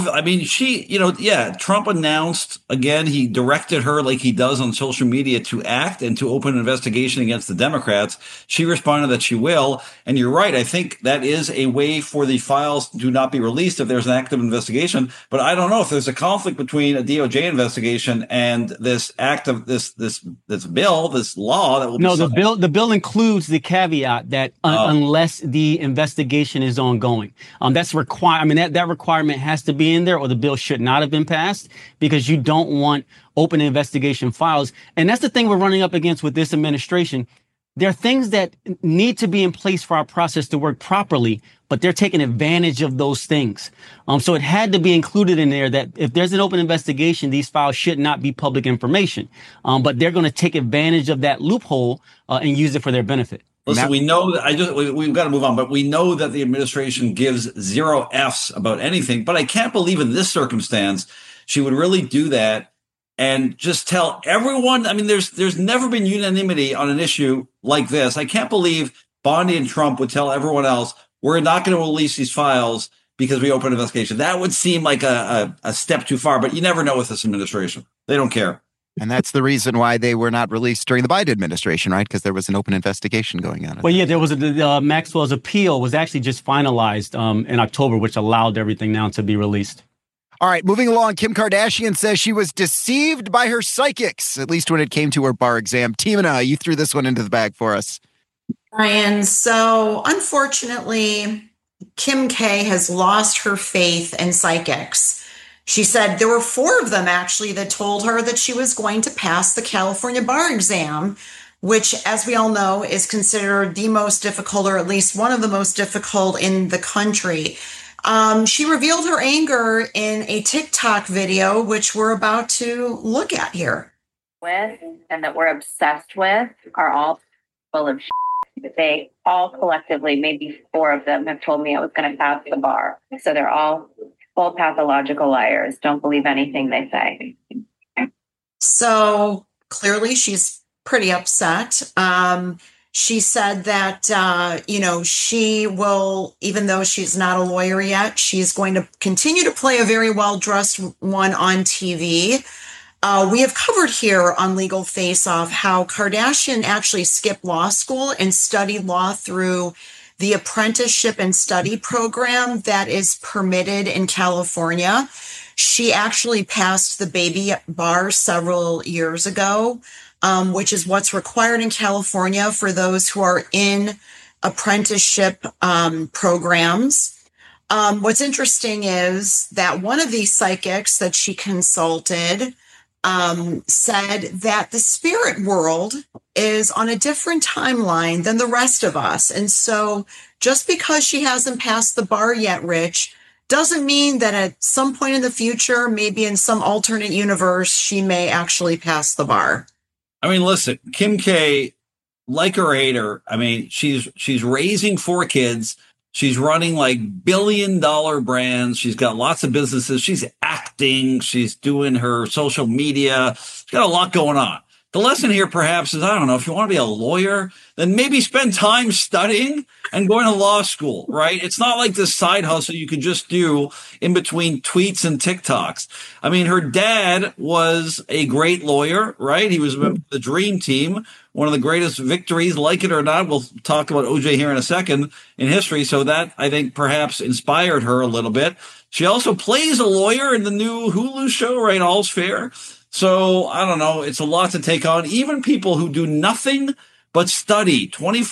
Trump announced, again, he directed her like he does on social media to act and to open an investigation against the Democrats. She responded that she will. And you're right. I think that is a way for the files to not be released if there's an active investigation. But I don't know if there's a conflict between a DOJ investigation and this act of this bill, this law that will be the bill includes the caveat that unless the investigation is ongoing. That's required. I mean, that requirement has to be in there or the bill should not have been passed because you don't want open investigation files. And that's the thing we're running up against with this administration. There are things that need to be in place for our process to work properly, but they're taking advantage of those things. So it had to be included in there that if there's an open investigation, these files should not be public information. But they're going to take advantage of that loophole and use it for their benefit. Listen, we know that we've got to move on, but we know that the administration gives 0 Fs about anything. But I can't believe in this circumstance she would really do that and just tell everyone. I mean, there's never been unanimity on an issue like this. I can't believe Bondi and Trump would tell everyone else we're not going to release these files because we opened an investigation. That would seem like a step too far. But you never know with this administration; they don't care. And that's the reason why they were not released during the Biden administration, right? Because there was an open investigation going on. Well, yeah, there was Maxwell's appeal was actually just finalized in October, which allowed everything now to be released. All right, moving along, Kim Kardashian says she was deceived by her psychics, at least when it came to her bar exam. Timna, you threw this one into the bag for us. Ryan, so unfortunately, Kim K has lost her faith in psychics. She said there were 4 of them, actually, that told her that she was going to pass the California bar exam, which, as we all know, is considered the most difficult, or at least one of the most difficult in the country. She revealed her anger in a TikTok video, which we're about to look at here. And that we're obsessed with are all full of shit. They all collectively, maybe 4 of them, have told me I was going to pass the bar. So they're all full pathological liars. Don't believe anything they say. So clearly she's pretty upset. She said that, she will, even though she's not a lawyer yet, she's going to continue to play a very well-dressed one on TV. We have covered here on Legal Face Off how Kardashian actually skipped law school and studied law through the apprenticeship and study program that is permitted in California. She actually passed the baby bar several years ago, which is what's required in California for those who are in apprenticeship programs. What's interesting is that one of these psychics that she consulted said that the spirit world is on a different timeline than the rest of us. And so just because she hasn't passed the bar yet, Rich, doesn't mean that at some point in the future, maybe in some alternate universe, she may actually pass the bar. I mean, listen, Kim K, like her or hate her, I mean, she's raising 4 kids. She's running like billion-dollar brands. She's got lots of businesses. She's acting. She's doing her social media. She's got a lot going on. The lesson here perhaps is, I don't know, if you want to be a lawyer, then maybe spend time studying and going to law school, right? It's not like this side hustle you can just do in between tweets and TikToks. I mean, her dad was a great lawyer, right? He was a member of the Dream Team, one of the greatest victories, like it or not. We'll talk about OJ here in a second in history. So that, I think, perhaps inspired her a little bit. She also plays a lawyer in the new Hulu show, right? All's Fair. So I don't know. It's a lot to take on. Even people who do nothing but study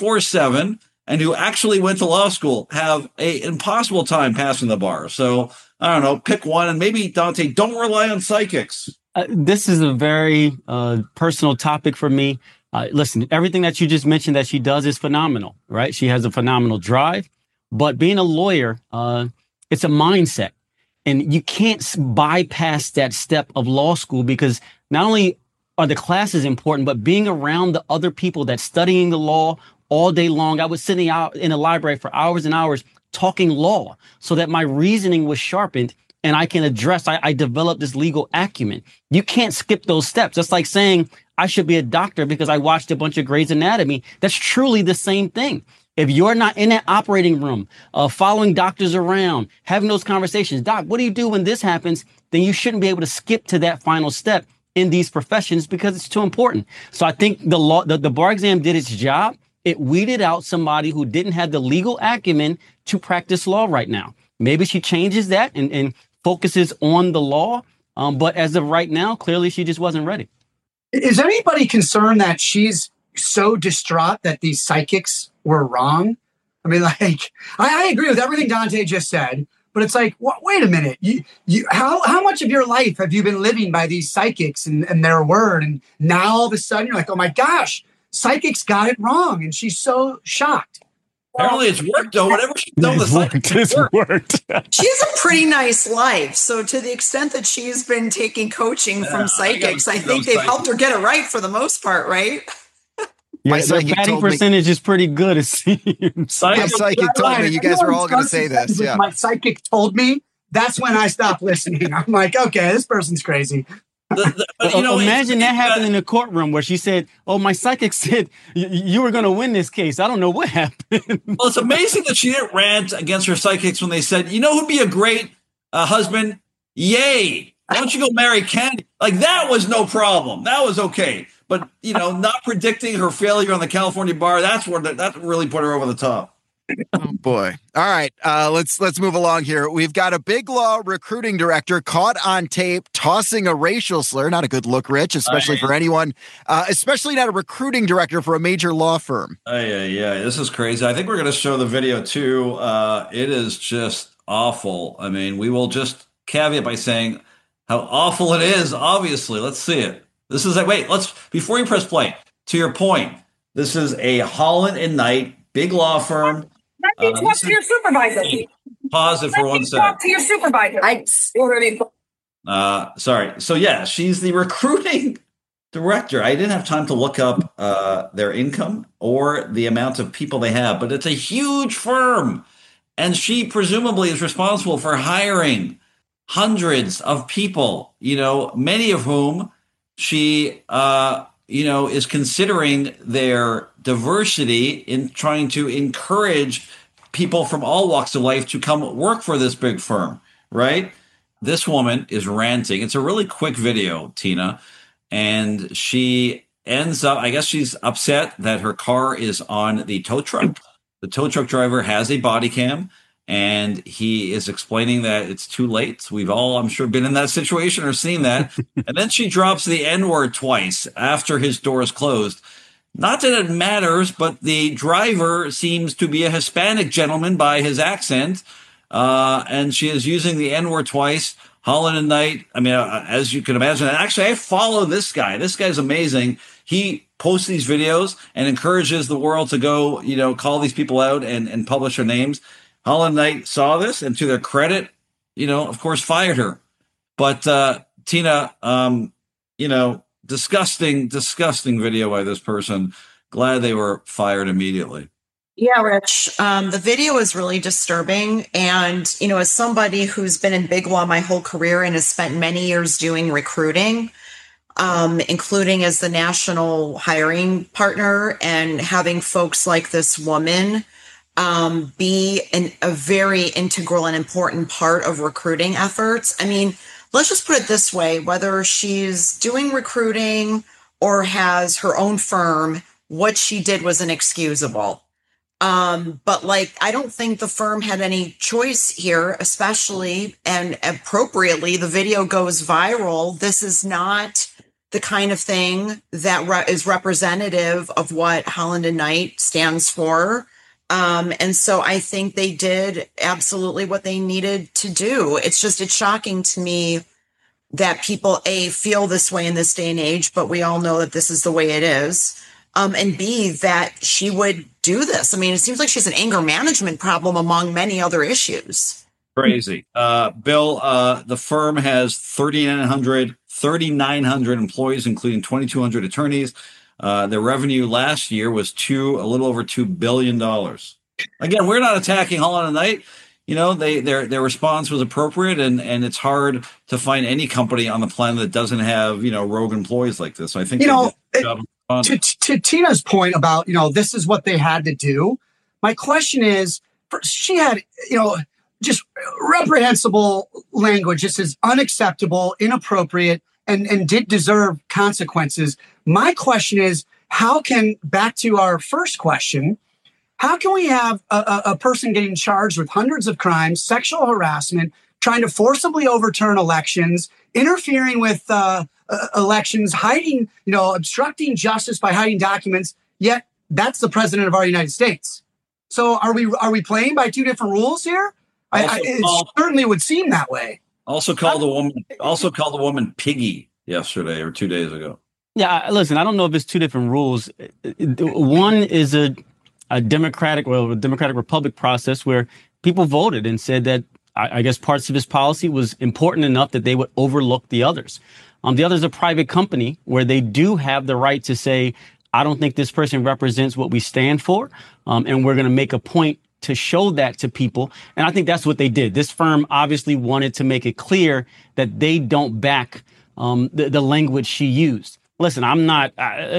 24/7 and who actually went to law school have an impossible time passing the bar. So I don't know. Pick one. And maybe, Dante, don't rely on psychics. This is a very personal topic for me. Listen, everything that you just mentioned that she does is phenomenal, right? She has a phenomenal drive. But being a lawyer, it's a mindset. And you can't bypass that step of law school, because not only are the classes important, but being around the other people that's studying the law all day long. I was sitting out in a library for hours and hours talking law so that my reasoning was sharpened and I can address, I developed this legal acumen. You can't skip those steps. That's like saying I should be a doctor because I watched a bunch of Grey's Anatomy. That's truly the same thing. If you're not in that operating room, following doctors around, having those conversations, doc, what do you do when this happens? Then you shouldn't be able to skip to that final step in these professions because it's too important. So I think the bar exam did its job. It weeded out somebody who didn't have the legal acumen to practice law right now. Maybe she changes that and focuses on the law. But as of right now, clearly she just wasn't ready. Is anybody concerned that she's so distraught that these psychics were wrong? I mean, like, I agree with everything Dante just said, but it's like, wait a minute. How much of your life have you been living by these psychics and their word? And now all of a sudden you're like, oh my gosh, psychics got it wrong. And she's so shocked. Apparently it's worked, though. Whatever she's done with psychics worked. She has a pretty nice life. So to the extent that she's been taking coaching from psychics, I think they've helped her get it right for the most part, right? Yeah, the batting percentage is pretty good, it seems. My psychic told me you guys were all going to say this. Yeah. My psychic told me. That's when I stopped listening. I'm like, okay, this person's crazy. Imagine that happened in a courtroom where she said, oh, my psychic said you were going to win this case. I don't know what happened. Well, it's amazing that she didn't rant against her psychics when they said, you know who'd be a great husband? Yay. Why don't you go marry Kennedy? Like, that was no problem. That was okay. But, not predicting her failure on the California bar, that really put her over the top. Oh, boy. All right. Let's move along here. We've got a big law recruiting director caught on tape tossing a racial slur. Not a good look, Rich, especially for anyone, especially not a recruiting director for a major law firm. Yeah. This is crazy. I think we're going to show the video, too. It is just awful. I mean, we will just caveat by saying how awful it is, obviously. Let's see it. This is before you press play, to your point, this is a Holland and Knight, big law firm. Let me talk to your supervisor. Pause it for 1 second. Talk to your supervisor. Sorry. So, yeah, she's the recruiting director. I didn't have time to look up their income or the amount of people they have, but it's a huge firm. And she presumably is responsible for hiring hundreds of people, many of whom she, is considering their diversity in trying to encourage people from all walks of life to come work for this big firm, right? This woman is ranting. It's a really quick video, Tina. And she ends up, I guess she's upset that her car is on the tow truck. The tow truck driver has a body cam. And he is explaining that it's too late. We've all, I'm sure, been in that situation or seen that. And then she drops the N-word twice after his door is closed. Not that it matters, but the driver seems to be a Hispanic gentleman by his accent. And she is using the N-word twice. Holland & Knight, I mean, as you can imagine, and actually I follow this guy. This guy's amazing. He posts these videos and encourages the world to go, call these people out and publish their names. Holland & Knight saw this, and to their credit, of course, fired her. But Tina, disgusting video by this person. Glad they were fired immediately. Yeah, Rich. The video is really disturbing. And, as somebody who's been in big law my whole career and has spent many years doing recruiting, including as the national hiring partner, and having folks like this woman be a very integral and important part of recruiting efforts. I mean, let's just put it this way, whether she's doing recruiting or has her own firm, what she did was inexcusable. But I don't think the firm had any choice here, especially and appropriately. The video goes viral. This is not the kind of thing that is representative of what Holland & Knight stands for. And so I think they did absolutely what they needed to do. It's shocking to me that people, A, feel this way in this day and age, but we all know that this is the way it is. And B, that she would do this. I mean, it seems like she's an anger management problem among many other issues. Crazy. Bill, the firm has 3,900 employees, including 2,200 attorneys. Their revenue last year was a little over $2 billion. Again, we're not attacking Holland & Knight. Their response was appropriate, and it's hard to find any company on the planet that doesn't have, rogue employees like this. So I think to Tina's point about, this is what they had to do. My question is, she had, just reprehensible language. This is unacceptable, inappropriate, and did deserve consequences. My question is, back to our first question, how can we have a person getting charged with hundreds of crimes, sexual harassment, trying to forcibly overturn elections, interfering with elections, hiding, obstructing justice by hiding documents, yet that's the president of our United States. So are we playing by two different rules here? It certainly would seem that way. Also called the woman piggy yesterday or 2 days ago. Yeah, listen, I don't know if it's two different rules. One is a democratic republic process where people voted and said that I guess parts of his policy was important enough that they would overlook the others. The other is a private company where they do have the right to say, I don't think this person represents what we stand for. And we're going to make a point to show that to people. And I think that's what they did. This firm obviously wanted to make it clear that they don't back the language she used. Listen, I'm not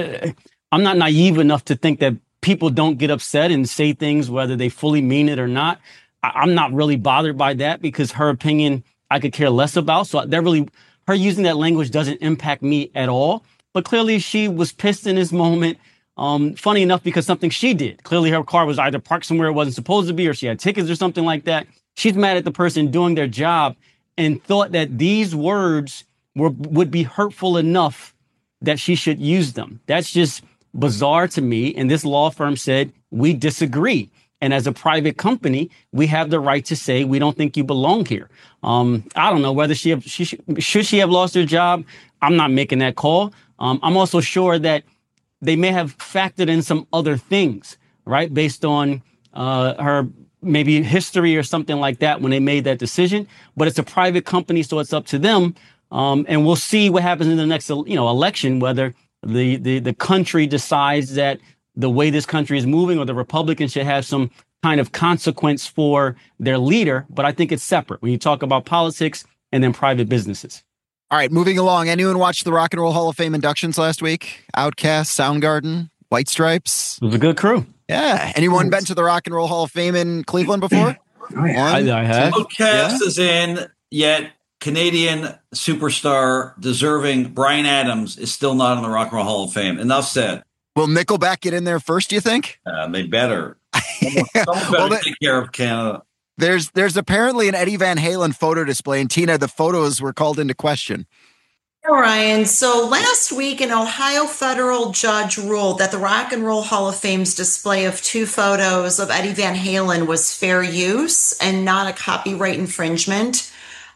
naive enough to think that people don't get upset and say things whether they fully mean it or not. I'm not really bothered by that because her opinion I could care less about. So her using that language doesn't impact me at all. But clearly she was pissed in this moment. Funny enough, because something she did. Clearly her car was either parked somewhere it wasn't supposed to be, or she had tickets or something like that. She's mad at the person doing their job and thought that these words would be hurtful enough that she should use them. That's just bizarre to me. And this law firm said, we disagree. And as a private company, we have the right to say, we don't think you belong here. I don't know whether should she have lost her job. I'm not making that call. I'm also sure that they may have factored in some other things, right? Based on her maybe history or something like that when they made that decision. But it's a private company, so it's up to them. And we'll see what happens in the next, election, whether the country decides that the way this country is moving or the Republicans should have some kind of consequence for their leader. But I think it's separate when you talk about politics and then private businesses. All right, moving along. Anyone watch the Rock and Roll Hall of Fame inductions last week? Outkast, Soundgarden, White Stripes. It was a good crew. Yeah. Anyone been to the Rock and Roll Hall of Fame in Cleveland before? I have. Outkast is in, yet Canadian superstar, deserving Bryan Adams is still not in the Rock and Roll Hall of Fame. Enough said. Will Nickelback get in there first, do you think? They better. Someone better take care of Canada. There's apparently an Eddie Van Halen photo display, and Tina, the photos were called into question. Ryan, so last week an Ohio federal judge ruled that the Rock and Roll Hall of Fame's display of 2 photos of Eddie Van Halen was fair use and not a copyright infringement.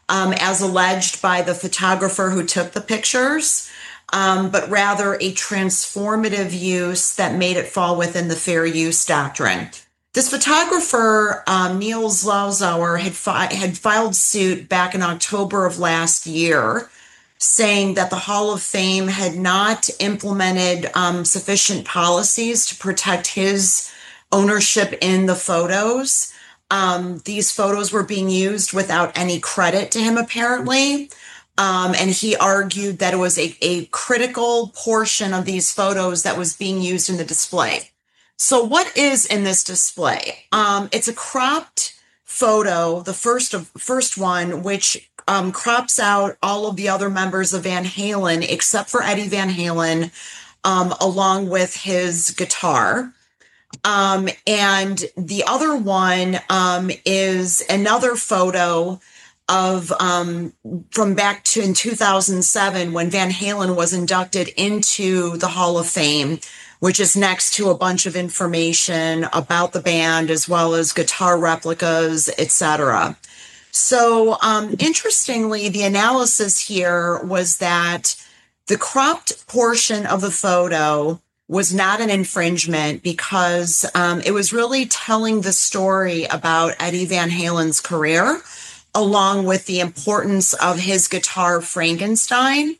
as alleged by the photographer who took the pictures, but rather a transformative use that made it fall within the fair use doctrine. This photographer, Neil Zlauzower, had filed suit back in October of last year, saying that the Hall of Fame had not implemented sufficient policies to protect his ownership in the photos. These photos were being used without any credit to him, apparently. And he argued that it was a critical portion of these photos that was being used in the display. So what is in this display? It's a cropped photo, the first one, which crops out all of the other members of Van Halen, except for Eddie Van Halen, along with his guitar. And the other one is another photo of from back to in 2007 when Van Halen was inducted into the Hall of Fame, which is next to a bunch of information about the band as well as guitar replicas, etc. So interestingly, the analysis here was that the cropped portion of the photo was not an infringement because it was really telling the story about Eddie Van Halen's career, along with the importance of his guitar Frankenstein,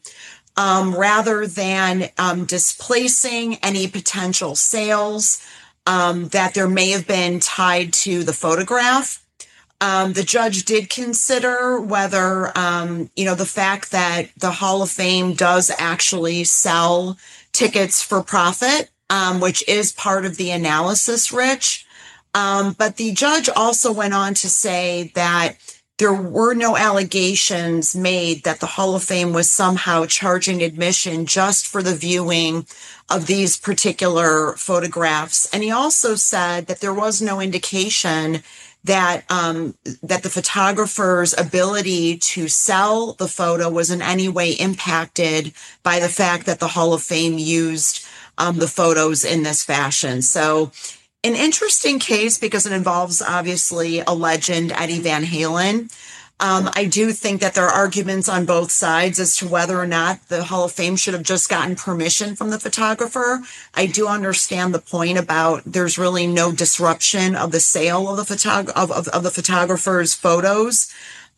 rather than displacing any potential sales that there may have been tied to the photograph. The judge did consider whether, the fact that the Hall of Fame does actually sell tickets for profit, which is part of the analysis, Rich. But the judge also went on to say that there were no allegations made that the Hall of Fame was somehow charging admission just for the viewing of these particular photographs. And he also said that there was no indication that that the photographer's ability to sell the photo was in any way impacted by the fact that the Hall of Fame used the photos in this fashion. So an interesting case because it involves obviously a legend, Eddie Van Halen. I do think that there are arguments on both sides as to whether or not the Hall of Fame should have just gotten permission from the photographer. I do understand the point about there's really no disruption of the sale of the photographer's photos.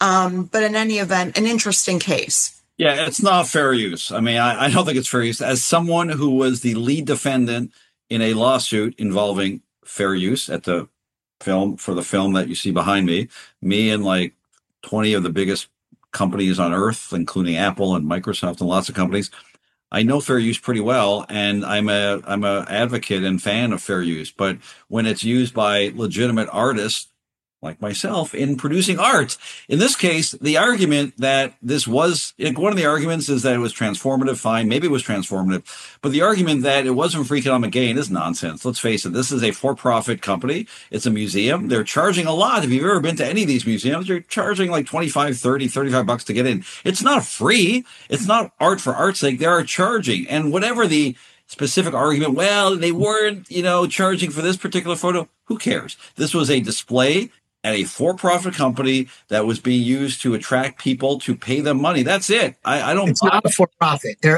But in any event, an interesting case. Yeah, it's not fair use. I mean, I don't think it's fair use. As someone who was the lead defendant in a lawsuit involving fair use at the film that you see behind me and like 20 of the biggest companies on earth, including Apple and Microsoft and lots of companies, I know fair use pretty well, and I'm a advocate and fan of fair use. But when it's used by legitimate artists like myself in producing art, in this case, the argument that this was, one of the arguments is that it was transformative. Fine, maybe it was transformative, but the argument that it wasn't for economic gain is nonsense. Let's face it. This is a for-profit company. It's a museum. They're charging a lot. If you've ever been to any of these museums, you're charging like 25, 30, 35 bucks to get in. It's not free. It's not art for art's sake. They are charging. And whatever the specific argument, well, they weren't, charging for this particular photo. Who cares? This was a display at a for-profit company that was being used to attract people to pay them money. That's it. I don't. It's not a for-profit. They're a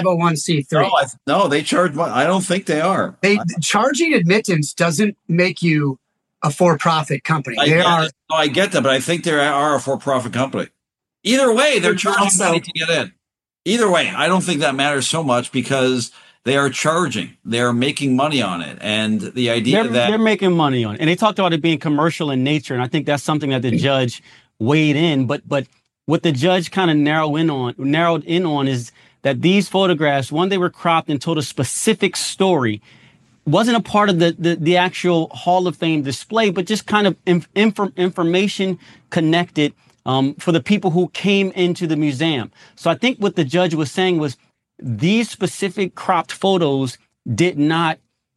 501c3. No, they charge money. I don't think they are. Charging admittance doesn't make you a for-profit company. I get that, but I think they are a for-profit company. Either way, they're charging money to get in. Either way, I don't think that matters so much because they are charging. They're making money on it. And the idea that they're making money on it. And they talked about it being commercial in nature. And I think that's something that the judge weighed in. But what the judge kind of narrowed in on is that these photographs, one, they were cropped and told a specific story. Wasn't a part of the actual Hall of Fame display, but just kind of information connected for the people who came into the museum. So I think what the judge was saying was, these specific cropped photos did not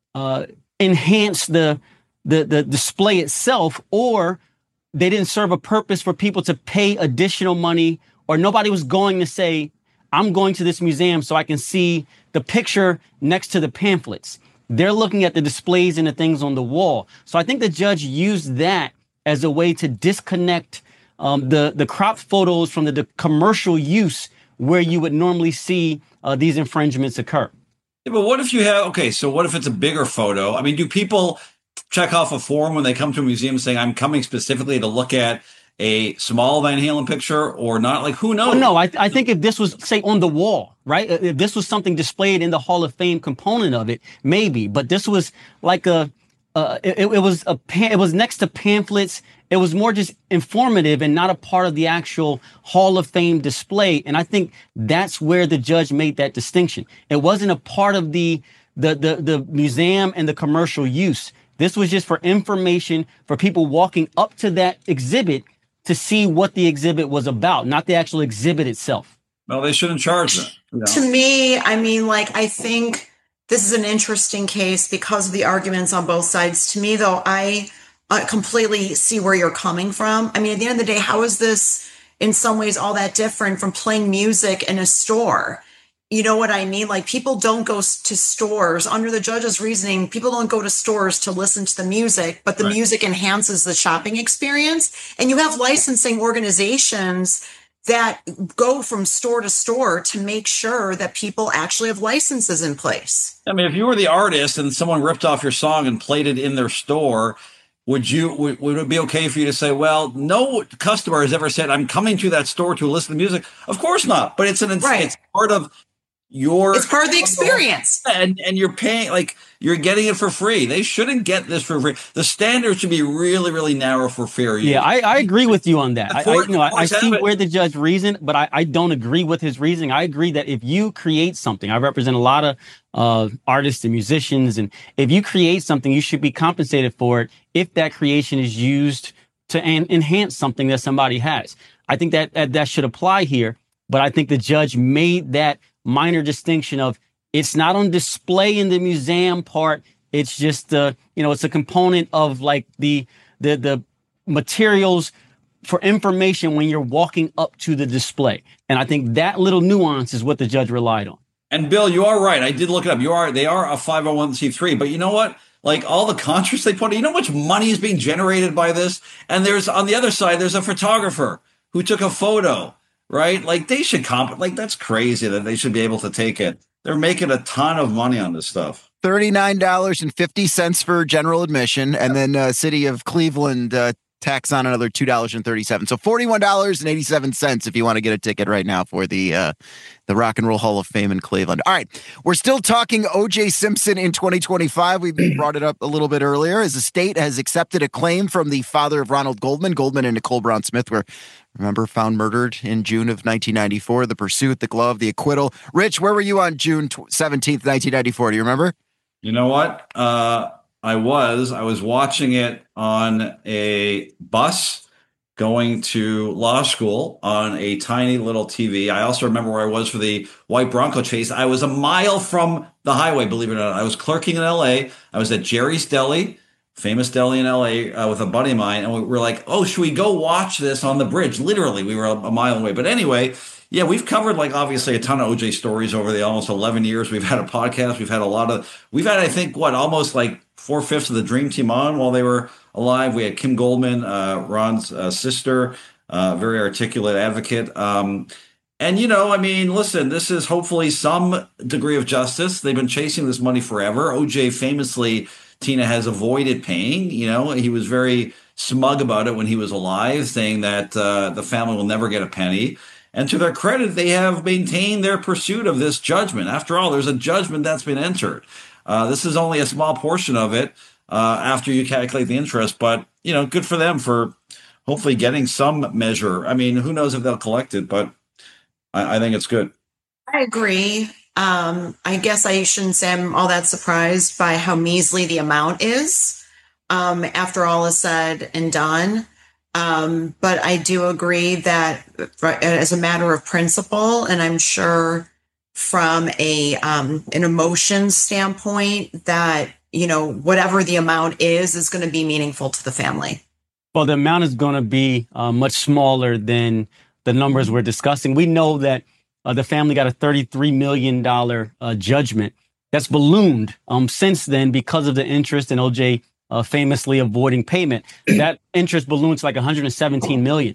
enhance the display itself, or they didn't serve a purpose for people to pay additional money, or nobody was going to say, I'm going to this museum so I can see the picture next to the pamphlets. They're looking at the displays and the things on the wall. So I think the judge used that as a way to disconnect the crop photos from the commercial use where you would normally see these infringements occur. Yeah, but what if you have, okay, so what if it's a bigger photo? I mean, do people check off a form when they come to a museum saying, I'm coming specifically to look at a small Van Halen picture or not? Like, who knows? Oh, no, I think if this was, say, on the wall, right? If this was something displayed in the Hall of Fame component of it, maybe. But this was like it was next to pamphlets. It was more just informative and not a part of the actual Hall of Fame display. And I think that's where the judge made that distinction. It wasn't a part of the museum and the commercial use. This was just for information for people walking up to that exhibit to see what the exhibit was about, not the actual exhibit itself. Well, they shouldn't charge them. You know? To me, I mean, like, I think this is an interesting case because of the arguments on both sides. To me, though, I completely see where you're coming from. I mean, at the end of the day, how is this in some ways all that different from playing music in a store? You know what I mean? Like, people don't go to stores under the judge's reasoning. People don't go to stores to listen to the music, but the music enhances the shopping experience. And you have licensing organizations that go from store to store to make sure that people actually have licenses in place. I mean, if you were the artist and someone ripped off your song and played it in their store, would it be okay for you to say, well, no customer has ever said, I'm coming to that store to listen to music? Of course not. But it's part of it's part of the experience. And you're paying, like, you're getting it for free. They shouldn't get this for free. The standard should be really, really narrow for fair use. Yeah, I agree with you on that. I see where the judge reasoned, but I don't agree with his reasoning. I agree that if you create something, I represent a lot of artists and musicians, and if you create something, you should be compensated for it if that creation is used to enhance something that somebody has. I think that should apply here, but I think the judge made that minor distinction of it's not on display in the museum part. It's just it's a component of like the materials for information when you're walking up to the display. And I think that little nuance is what the judge relied on. And Bill, you are right. I did look it up. They are a 501c3, but you know what? Like, all the contrast they put, you know how much money is being generated by this? And there's, on the other side, there's a photographer who took a photo. Right? Like, they should that's crazy that they should be able to take it. They're making a ton of money on this stuff. $39.50 for general admission. And then City of Cleveland tax on another $2.37. So $41.87 if you want to get a ticket right now for the Rock and Roll Hall of Fame in Cleveland. All right. We're still talking O.J. Simpson in 2025. We brought it up a little bit earlier as the state has accepted a claim from the father of Ronald Goldman. Goldman and Nicole Brown Smith were, remember, found murdered in June of 1994. The pursuit, the glove, the acquittal. Rich, where were you on June 17th, 1994? Do you remember? You know what? I was watching it on a bus going to law school on a tiny little TV. I also remember where I was for the white Bronco chase. I was a mile from the highway, believe it or not. I was clerking in LA. I was at Jerry's Deli, famous deli in LA, with a buddy of mine. And we were like, oh, should we go watch this on the bridge? Literally, we were a mile away. But anyway, yeah, we've covered, like, obviously a ton of OJ stories over the almost 11 years. We've had a podcast. We've had, I think, almost like 4/5 of the Dream Team on while they were alive. We had Kim Goldman, Ron's sister, very articulate advocate. And, listen, this is hopefully some degree of justice. They've been chasing this money forever. OJ famously, Tina, has avoided paying. He was very smug about it when he was alive, saying that the family will never get a penny. And to their credit, they have maintained their pursuit of this judgment. After all, there's a judgment that's been entered. This is only a small portion of it after you calculate the interest. But, good for them for hopefully getting some measure. I mean, who knows if they'll collect it, but I think it's good. I agree. I guess I shouldn't say I'm all that surprised by how measly the amount is after all is said and done. But I do agree that as a matter of principle, and I'm sure from an emotions standpoint that, whatever the amount is going to be meaningful to the family. Well, the amount is going to be much smaller than the numbers we're discussing. We know that the family got a $33 million judgment that's ballooned since then because of the interest in OJ famously avoiding payment. That interest balloons like $117 million.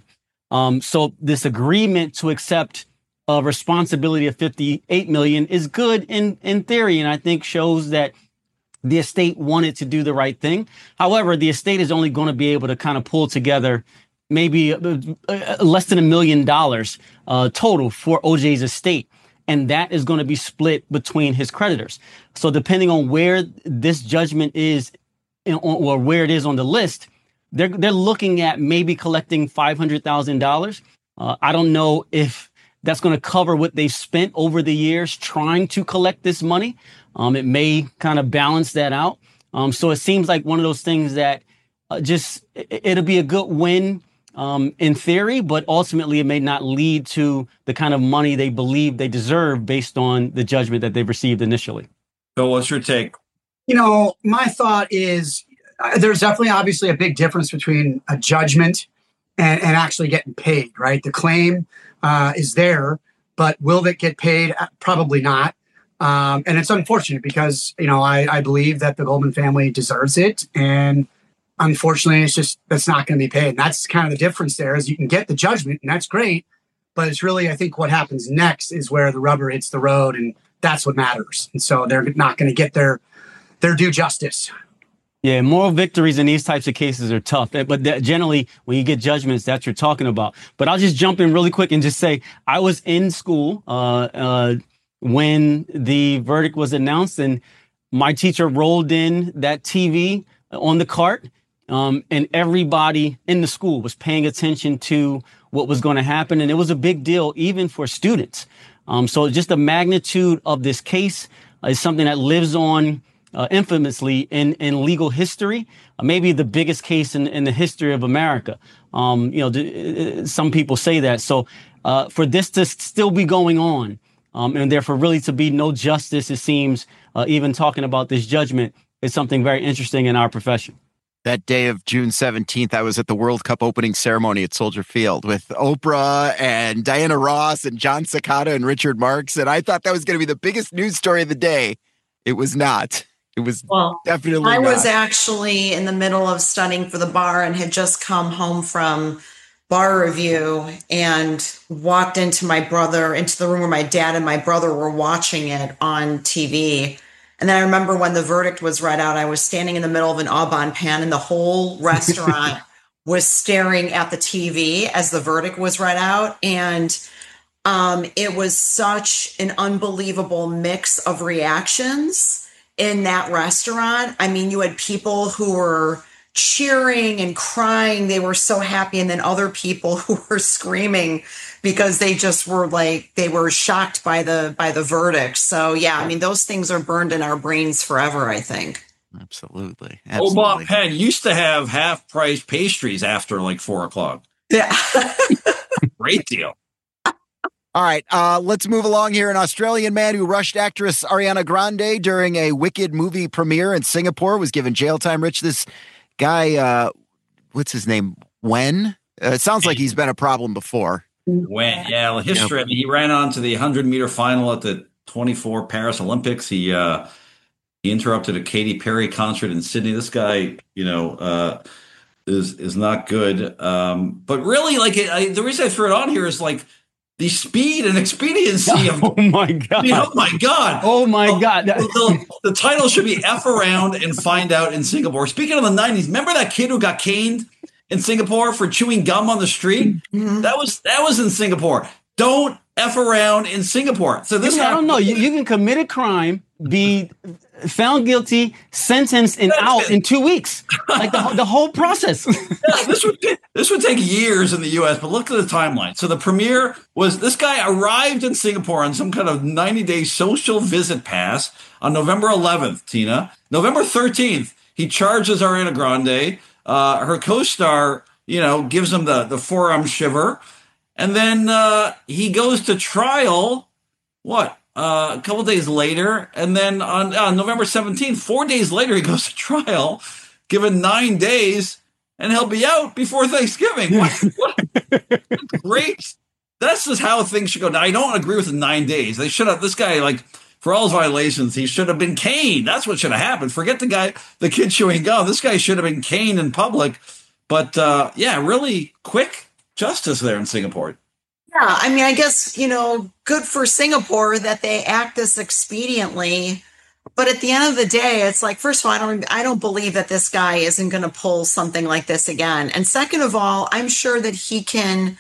So this agreement to accept a responsibility of $58 million is good in theory, and I think shows that the estate wanted to do the right thing. However, the estate is only going to be able to kind of pull together maybe less than $1 million total for OJ's estate. And that is going to be split between his creditors. So depending on where this judgment is or where it is on the list, they're looking at maybe collecting $500,000. I don't know if that's going to cover what they've spent over the years trying to collect this money. It may kind of balance that out. So it seems like one of those things that it'll be a good win in theory, but ultimately it may not lead to the kind of money they believe they deserve based on the judgment that they've received initially. Bill, what's your take? My thought is there's definitely obviously a big difference between a judgment and actually getting paid, right? The claim is there, but will it get paid? Probably not. And it's unfortunate because, I believe that the Goldman family deserves it. And unfortunately, that's not going to be paid. And that's kind of the difference there is you can get the judgment and that's great. But it's really, I think what happens next is where the rubber hits the road and that's what matters. And so they're not going to get their due justice. Yeah, moral victories in these types of cases are tough. But generally, when you get judgments, that's what you're talking about. But I'll just jump in really quick and just say I was in school when the verdict was announced, and my teacher rolled in that TV on the cart, and everybody in the school was paying attention to what was going to happen. And it was a big deal, even for students. So just the magnitude of this case is something that lives on infamously in legal history, maybe the biggest case in the history of America. Some people say that. So for this to still be going on, and therefore really to be no justice, it seems, even talking about this judgment is something very interesting in our profession. That day of June 17th, I was at the World Cup opening ceremony at Soldier Field with Oprah and Diana Ross and John Cicada and Richard Marx. And I thought that was going to be the biggest news story of the day. It was not. It was definitely I not. was actually in the middle of studying for the bar and had just come home from bar review and walked into the room where my dad and my brother were watching it on TV. And then I remember when the verdict was read out, I was standing in the middle of an au bon pan and the whole restaurant was staring at the TV as the verdict was read out. And it was such an unbelievable mix of reactions in that restaurant. I mean, you had people who were cheering and crying. They were so happy. And then other people who were screaming because they just were they were shocked by the verdict. So, yeah, I mean, those things are burned in our brains forever, I think. Absolutely. Omaha Penn used to have half-price pastries after 4:00. Yeah. Great deal. All right, let's move along here. An Australian man who rushed actress Ariana Grande during a Wicked movie premiere in Singapore was given jail time. Rich, this guy, what's his name? Wen? It sounds like he's been a problem before. Wen, yeah. History. Yep. I mean, he ran on to the 100-meter final at the 24 Paris Olympics. He interrupted a Katy Perry concert in Sydney. This guy, is not good. But really, the reason I threw it on here is the speed and expediency of. Oh my God! Oh my God! Oh my God! The title should be "F Around and Find Out in Singapore." Speaking of the 90s, remember that kid who got caned in Singapore for chewing gum on the street? Mm-hmm. That was in Singapore. Don't F around in Singapore. So this I don't know. You can commit a crime, be found guilty, sentenced, and out in 2 weeks. The whole process. Yeah, this would take years in the U.S., but look at the timeline. So the premiere was this guy arrived in Singapore on some kind of 90-day social visit pass on November 11th, Tina. November 13th, he charges Ariana Grande. Her co-star, gives him the forearm shiver. And then he goes to trial, a couple days later. And then on November 17th, 4 days later, he goes to trial, given 9 days, and he'll be out before Thanksgiving. What great. That's just how things should go. Now, I don't agree with the 9 days. They should have, this guy, for all his violations, he should have been caned. That's what should have happened. Forget the kid chewing gum. This guy should have been caned in public. But, really quick justice there in Singapore. Yeah, I mean, I guess, good for Singapore that they act this expediently. But at the end of the day, it's like, first of all, I don't believe that this guy isn't going to pull something like this again. And second of all, I'm sure that he can,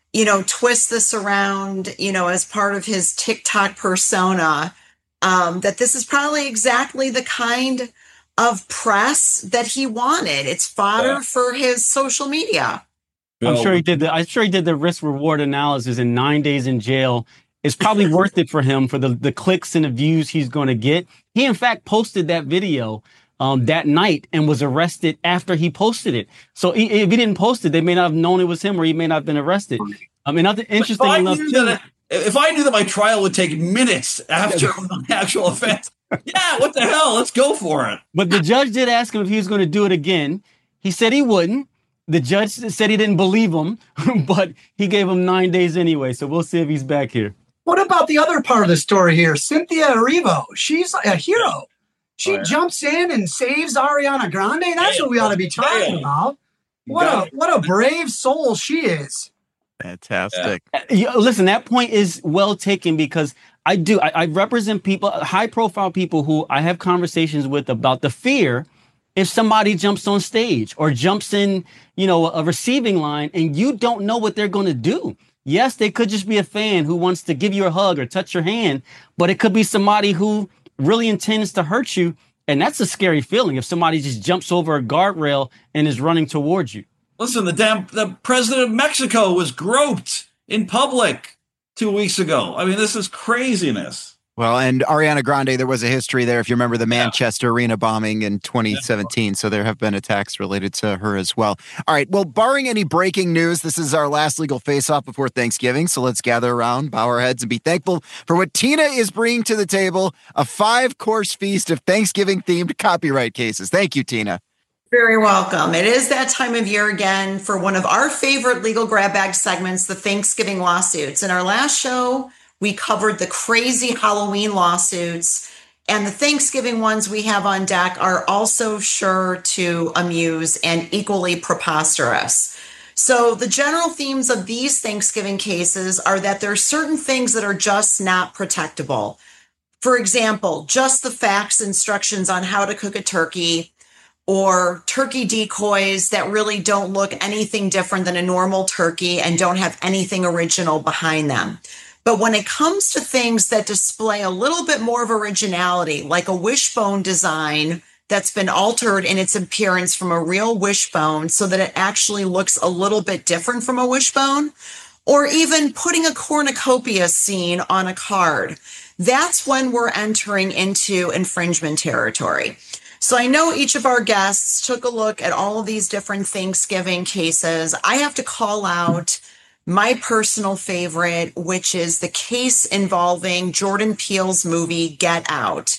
twist this around, as part of his TikTok persona, that this is probably exactly the kind of press that he wanted. It's fodder for his social media. I'm sure he did the risk reward analysis, and 9 days in jail is probably worth it for him for the clicks and the views he's going to get. He, in fact, posted that video that night and was arrested after he posted it. So if he didn't post it, they may not have known it was him, or he may not have been arrested. I mean, nothing interesting enough too. If I knew that my trial would take minutes after the actual offense, yeah, what the hell? Let's go for it. But the judge did ask him if he was going to do it again. He said he wouldn't. The judge said he didn't believe him, but he gave him 9 days anyway. So we'll see if he's back here. What about the other part of the story here? Cynthia Erivo, she's a hero. She jumps in and saves Ariana Grande. That's what we ought to be talking about. What a brave soul she is. Fantastic. Listen, that point is well taken, because I represent people, high profile people who I have conversations with about the fear if somebody jumps on stage or jumps in, a receiving line, and you don't know what they're going to do. Yes, they could just be a fan who wants to give you a hug or touch your hand, but it could be somebody who really intends to hurt you. And that's a scary feeling if somebody just jumps over a guardrail and is running towards you. Listen, the president of Mexico was groped in public 2 weeks ago. I mean, this is craziness. Well, and Ariana Grande, there was a history there, if you remember the Manchester Arena bombing in 2017. So there have been attacks related to her as well. All right. Well, barring any breaking news, this is our last legal face-off before Thanksgiving. So let's gather around, bow our heads, and be thankful for what Tina is bringing to the table, a 5-course feast of Thanksgiving-themed copyright cases. Thank you, Tina. Very welcome. It is that time of year again for one of our favorite legal grab bag segments, the Thanksgiving lawsuits. In our last show, we covered the crazy Halloween lawsuits, and the Thanksgiving ones we have on deck are also sure to amuse and equally preposterous. So the general themes of these Thanksgiving cases are that there are certain things that are just not protectable. For example, just the facts instructions on how to cook a turkey, or turkey decoys that really don't look anything different than a normal turkey and don't have anything original behind them. But when it comes to things that display a little bit more of originality, like a wishbone design that's been altered in its appearance from a real wishbone so that it actually looks a little bit different from a wishbone, or even putting a cornucopia scene on a card, that's when we're entering into infringement territory. So I know each of our guests took a look at all of these different Thanksgiving cases. I have to call out my personal favorite, which is the case involving Jordan Peele's movie Get Out,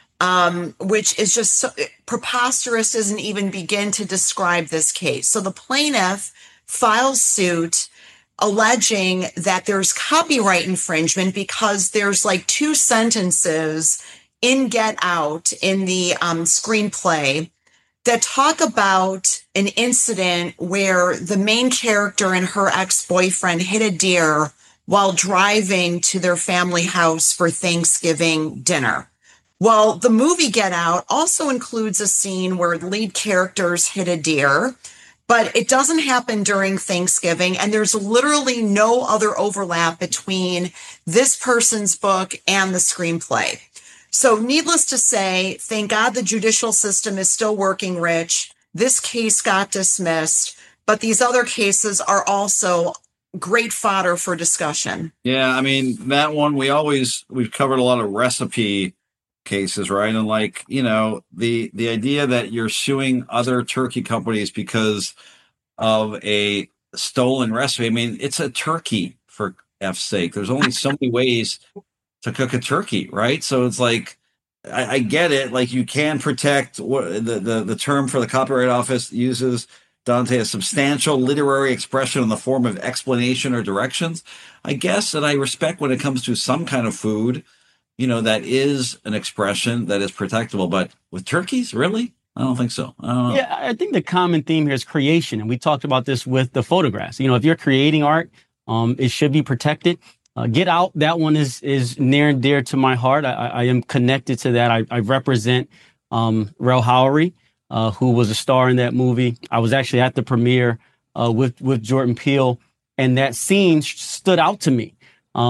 which is just so preposterous, doesn't even begin to describe this case. So the plaintiff files suit alleging that there's copyright infringement because there's like 2 sentences in Get Out in the screenplay that talk about an incident where the main character and her ex-boyfriend hit a deer while driving to their family house for Thanksgiving dinner. Well, the movie Get Out also includes a scene where lead characters hit a deer, but it doesn't happen during Thanksgiving, and there's literally no other overlap between this person's book and the screenplay. So needless to say, thank God the judicial system is still working, Rich. This case got dismissed, but these other cases are also great fodder for discussion. Yeah, I mean, that one, we've covered a lot of recipe cases, right? And the idea that you're suing other turkey companies because of a stolen recipe. I mean, it's a turkey, for F's sake. There's only so many ways to cook a turkey, right? So it's like, I get it. Like, you can protect what the term for the Copyright Office uses, Dante, a substantial literary expression in the form of explanation or directions, I guess. And I respect when it comes to some kind of food, that is an expression that is protectable. But with turkeys, really? I don't think so. I don't know. Yeah, I think the common theme here is creation. And we talked about this with the photographs. If you're creating art, it should be protected. Get Out, that one is near and dear to my heart. I am connected to that. I represent Rel Howery, who was a star in that movie. I was actually at the premiere with Jordan Peele, and that scene stood out to me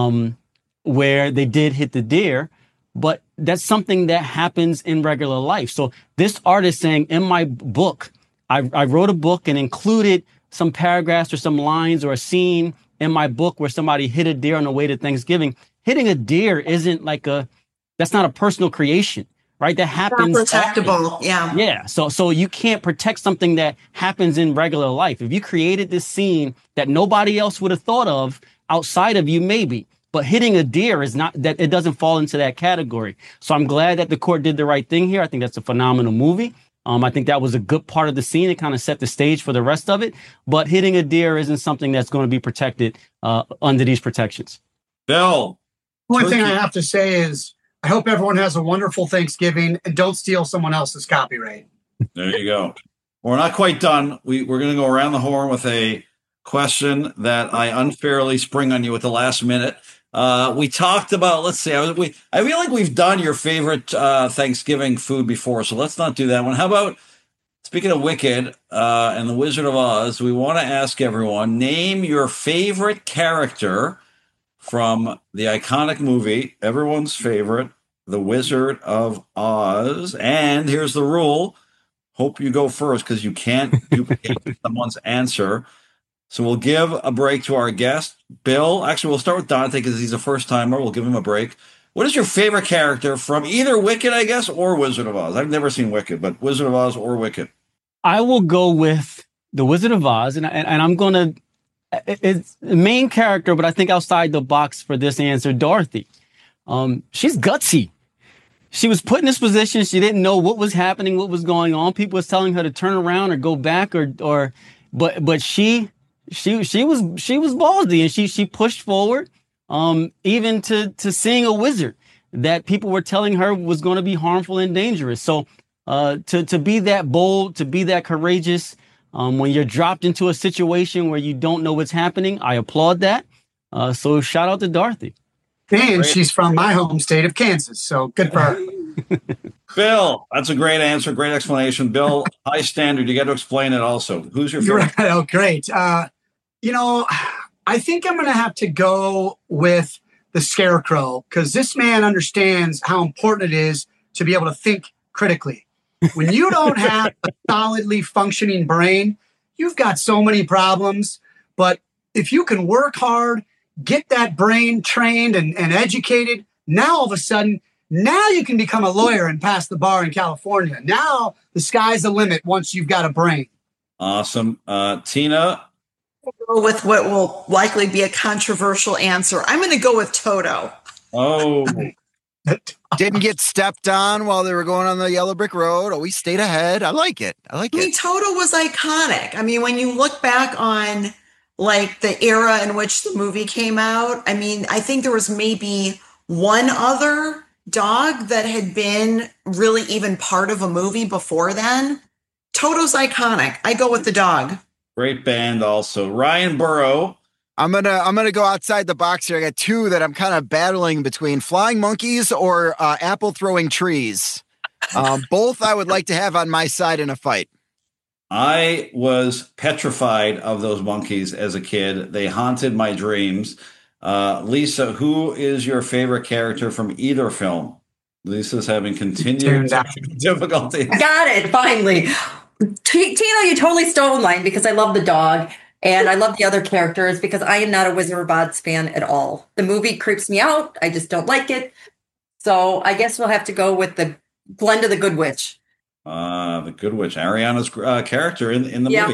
where they did hit the deer, but that's something that happens in regular life. So this artist saying, in my book, I wrote a book and included some paragraphs or some lines or a scene in my book where somebody hit a deer on the way to Thanksgiving. Hitting a deer isn't that's not a personal creation, right? That happens. Not protectable. Yeah. Yeah. So you can't protect something that happens in regular life. If you created this scene that nobody else would have thought of outside of you, maybe, but hitting a deer is not that, it doesn't fall into that category. So I'm glad that the court did the right thing here. I think that's a phenomenal movie. I think that was a good part of the scene. It kind of set the stage for the rest of it. But hitting a deer isn't something that's going to be protected under these protections. Bill. One thing I have to say is I hope everyone has a wonderful Thanksgiving and don't steal someone else's copyright. There you go. We're not quite done. We're going to go around the horn with a question that I unfairly spring on you at the last minute. We talked about, let's see, I feel like we've done your favorite Thanksgiving food before, so let's not do that one. How about, speaking of Wicked and the Wizard of Oz, we want to ask everyone, name your favorite character from the iconic movie, everyone's favorite, The Wizard of Oz. And here's the rule. Hope you go first because you can't duplicate someone's answer. So we'll give a break to our guest, Bill. Actually, we'll start with Dante because he's a first-timer. We'll give him a break. What is your favorite character from either Wicked, I guess, or Wizard of Oz? I've never seen Wicked, but Wizard of Oz or Wicked. I will go with The Wizard of Oz, and I'm going to – it's the main character, but I think outside the box for this answer, Dorothy. She's gutsy. She was put in this position. She didn't know what was happening, what was going on. People was telling her to turn around or go back but she was ballsy, and she pushed forward, even to seeing a wizard that people were telling her was going to be harmful and dangerous. So to be that bold, to be that courageous, when you're dropped into a situation where you don't know what's happening, I applaud that. So shout out to Dorothy. And she's from my home state of Kansas, so good for her. Bill, that's a great answer, great explanation. Bill, high standard. You got to explain it also. Who's your favorite? Right. Oh, great. I think I'm going to have to go with the Scarecrow because this man understands how important it is to be able to think critically. When you don't have a solidly functioning brain, you've got so many problems. But if you can work hard, get that brain trained and educated, now all of a sudden, now you can become a lawyer and pass the bar in California. Now the sky's the limit once you've got a brain. Awesome. Tina? I'll go with what will likely be a controversial answer. I'm going to go with Toto. Oh. Didn't get stepped on while they were going on the yellow brick road. Always stayed ahead. I like it. I mean, Toto was iconic. I mean, when you look back on like the era in which the movie came out, I mean, I think there was maybe one other dog that had been really even part of a movie before then. Toto's iconic. I go with the dog. Great band also. Ryan Burrow. I'm gonna go outside the box here. I got two that I'm kind of battling between: flying monkeys or apple throwing trees. Both I would like to have on my side in a fight. I was petrified of those monkeys as a kid. They haunted my dreams. Lisa, who is your favorite character from either film? Lisa's having continued difficulty. I got it, finally. Tina, you totally stole mine because I love the dog and I love the other characters because I am not a Wizard of Oz fan at all. The movie creeps me out. I just don't like it. So I guess we'll have to go with the Glenda the Good Witch. The Good Witch, Ariana's character in the movie.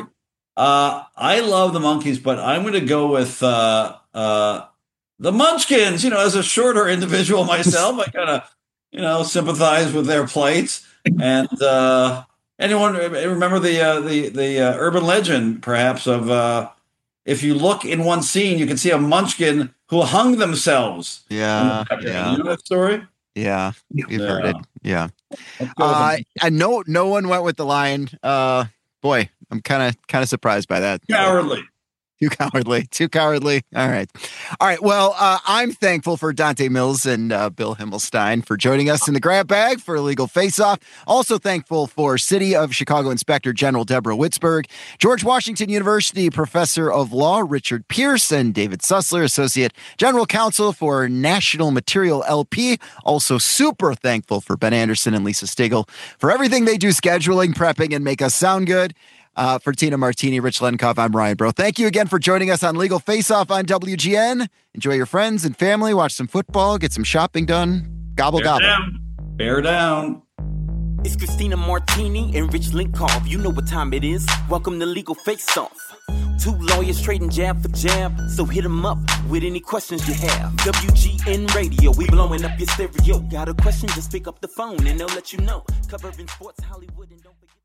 I love the monkeys, but I'm going to go with the Munchkins. As a shorter individual myself, I kind of sympathize with their plight. And anyone remember the urban legend, perhaps, of if you look in one scene, you can see a Munchkin who hung themselves. Yeah. You know that story? Yeah, you've heard it. Yeah. No one went with the Lion. Boy, I'm kind of surprised by that. Cowardly. Too cowardly. All right. Well, I'm thankful for Dante Mills and Bill Himmelstein for joining us in the grab bag for Legal Face Off. Also thankful for City of Chicago Inspector General Deborah Witzberg, George Washington University Professor of Law Richard Pierce, and David Sussler, Associate General Counsel for National Material LP. Also super thankful for Ben Anderson and Lisa Stigl for everything they do scheduling, prepping, and make us sound good. For Tina Martini, Rich Lenkoff, I'm Ryan Bro. Thank you again for joining us on Legal Face Off on WGN. Enjoy your friends and family. Watch some football. Get some shopping done. Gobble, gobble. Bear down. It's Christina Martini and Rich Lenkoff. You know what time it is. Welcome to Legal Face Off. Two lawyers trading jab for jab. So hit them up with any questions you have. WGN Radio, we blowing up your stereo. Got a question, just pick up the phone and they'll let you know. Covering sports, Hollywood, and don't forget.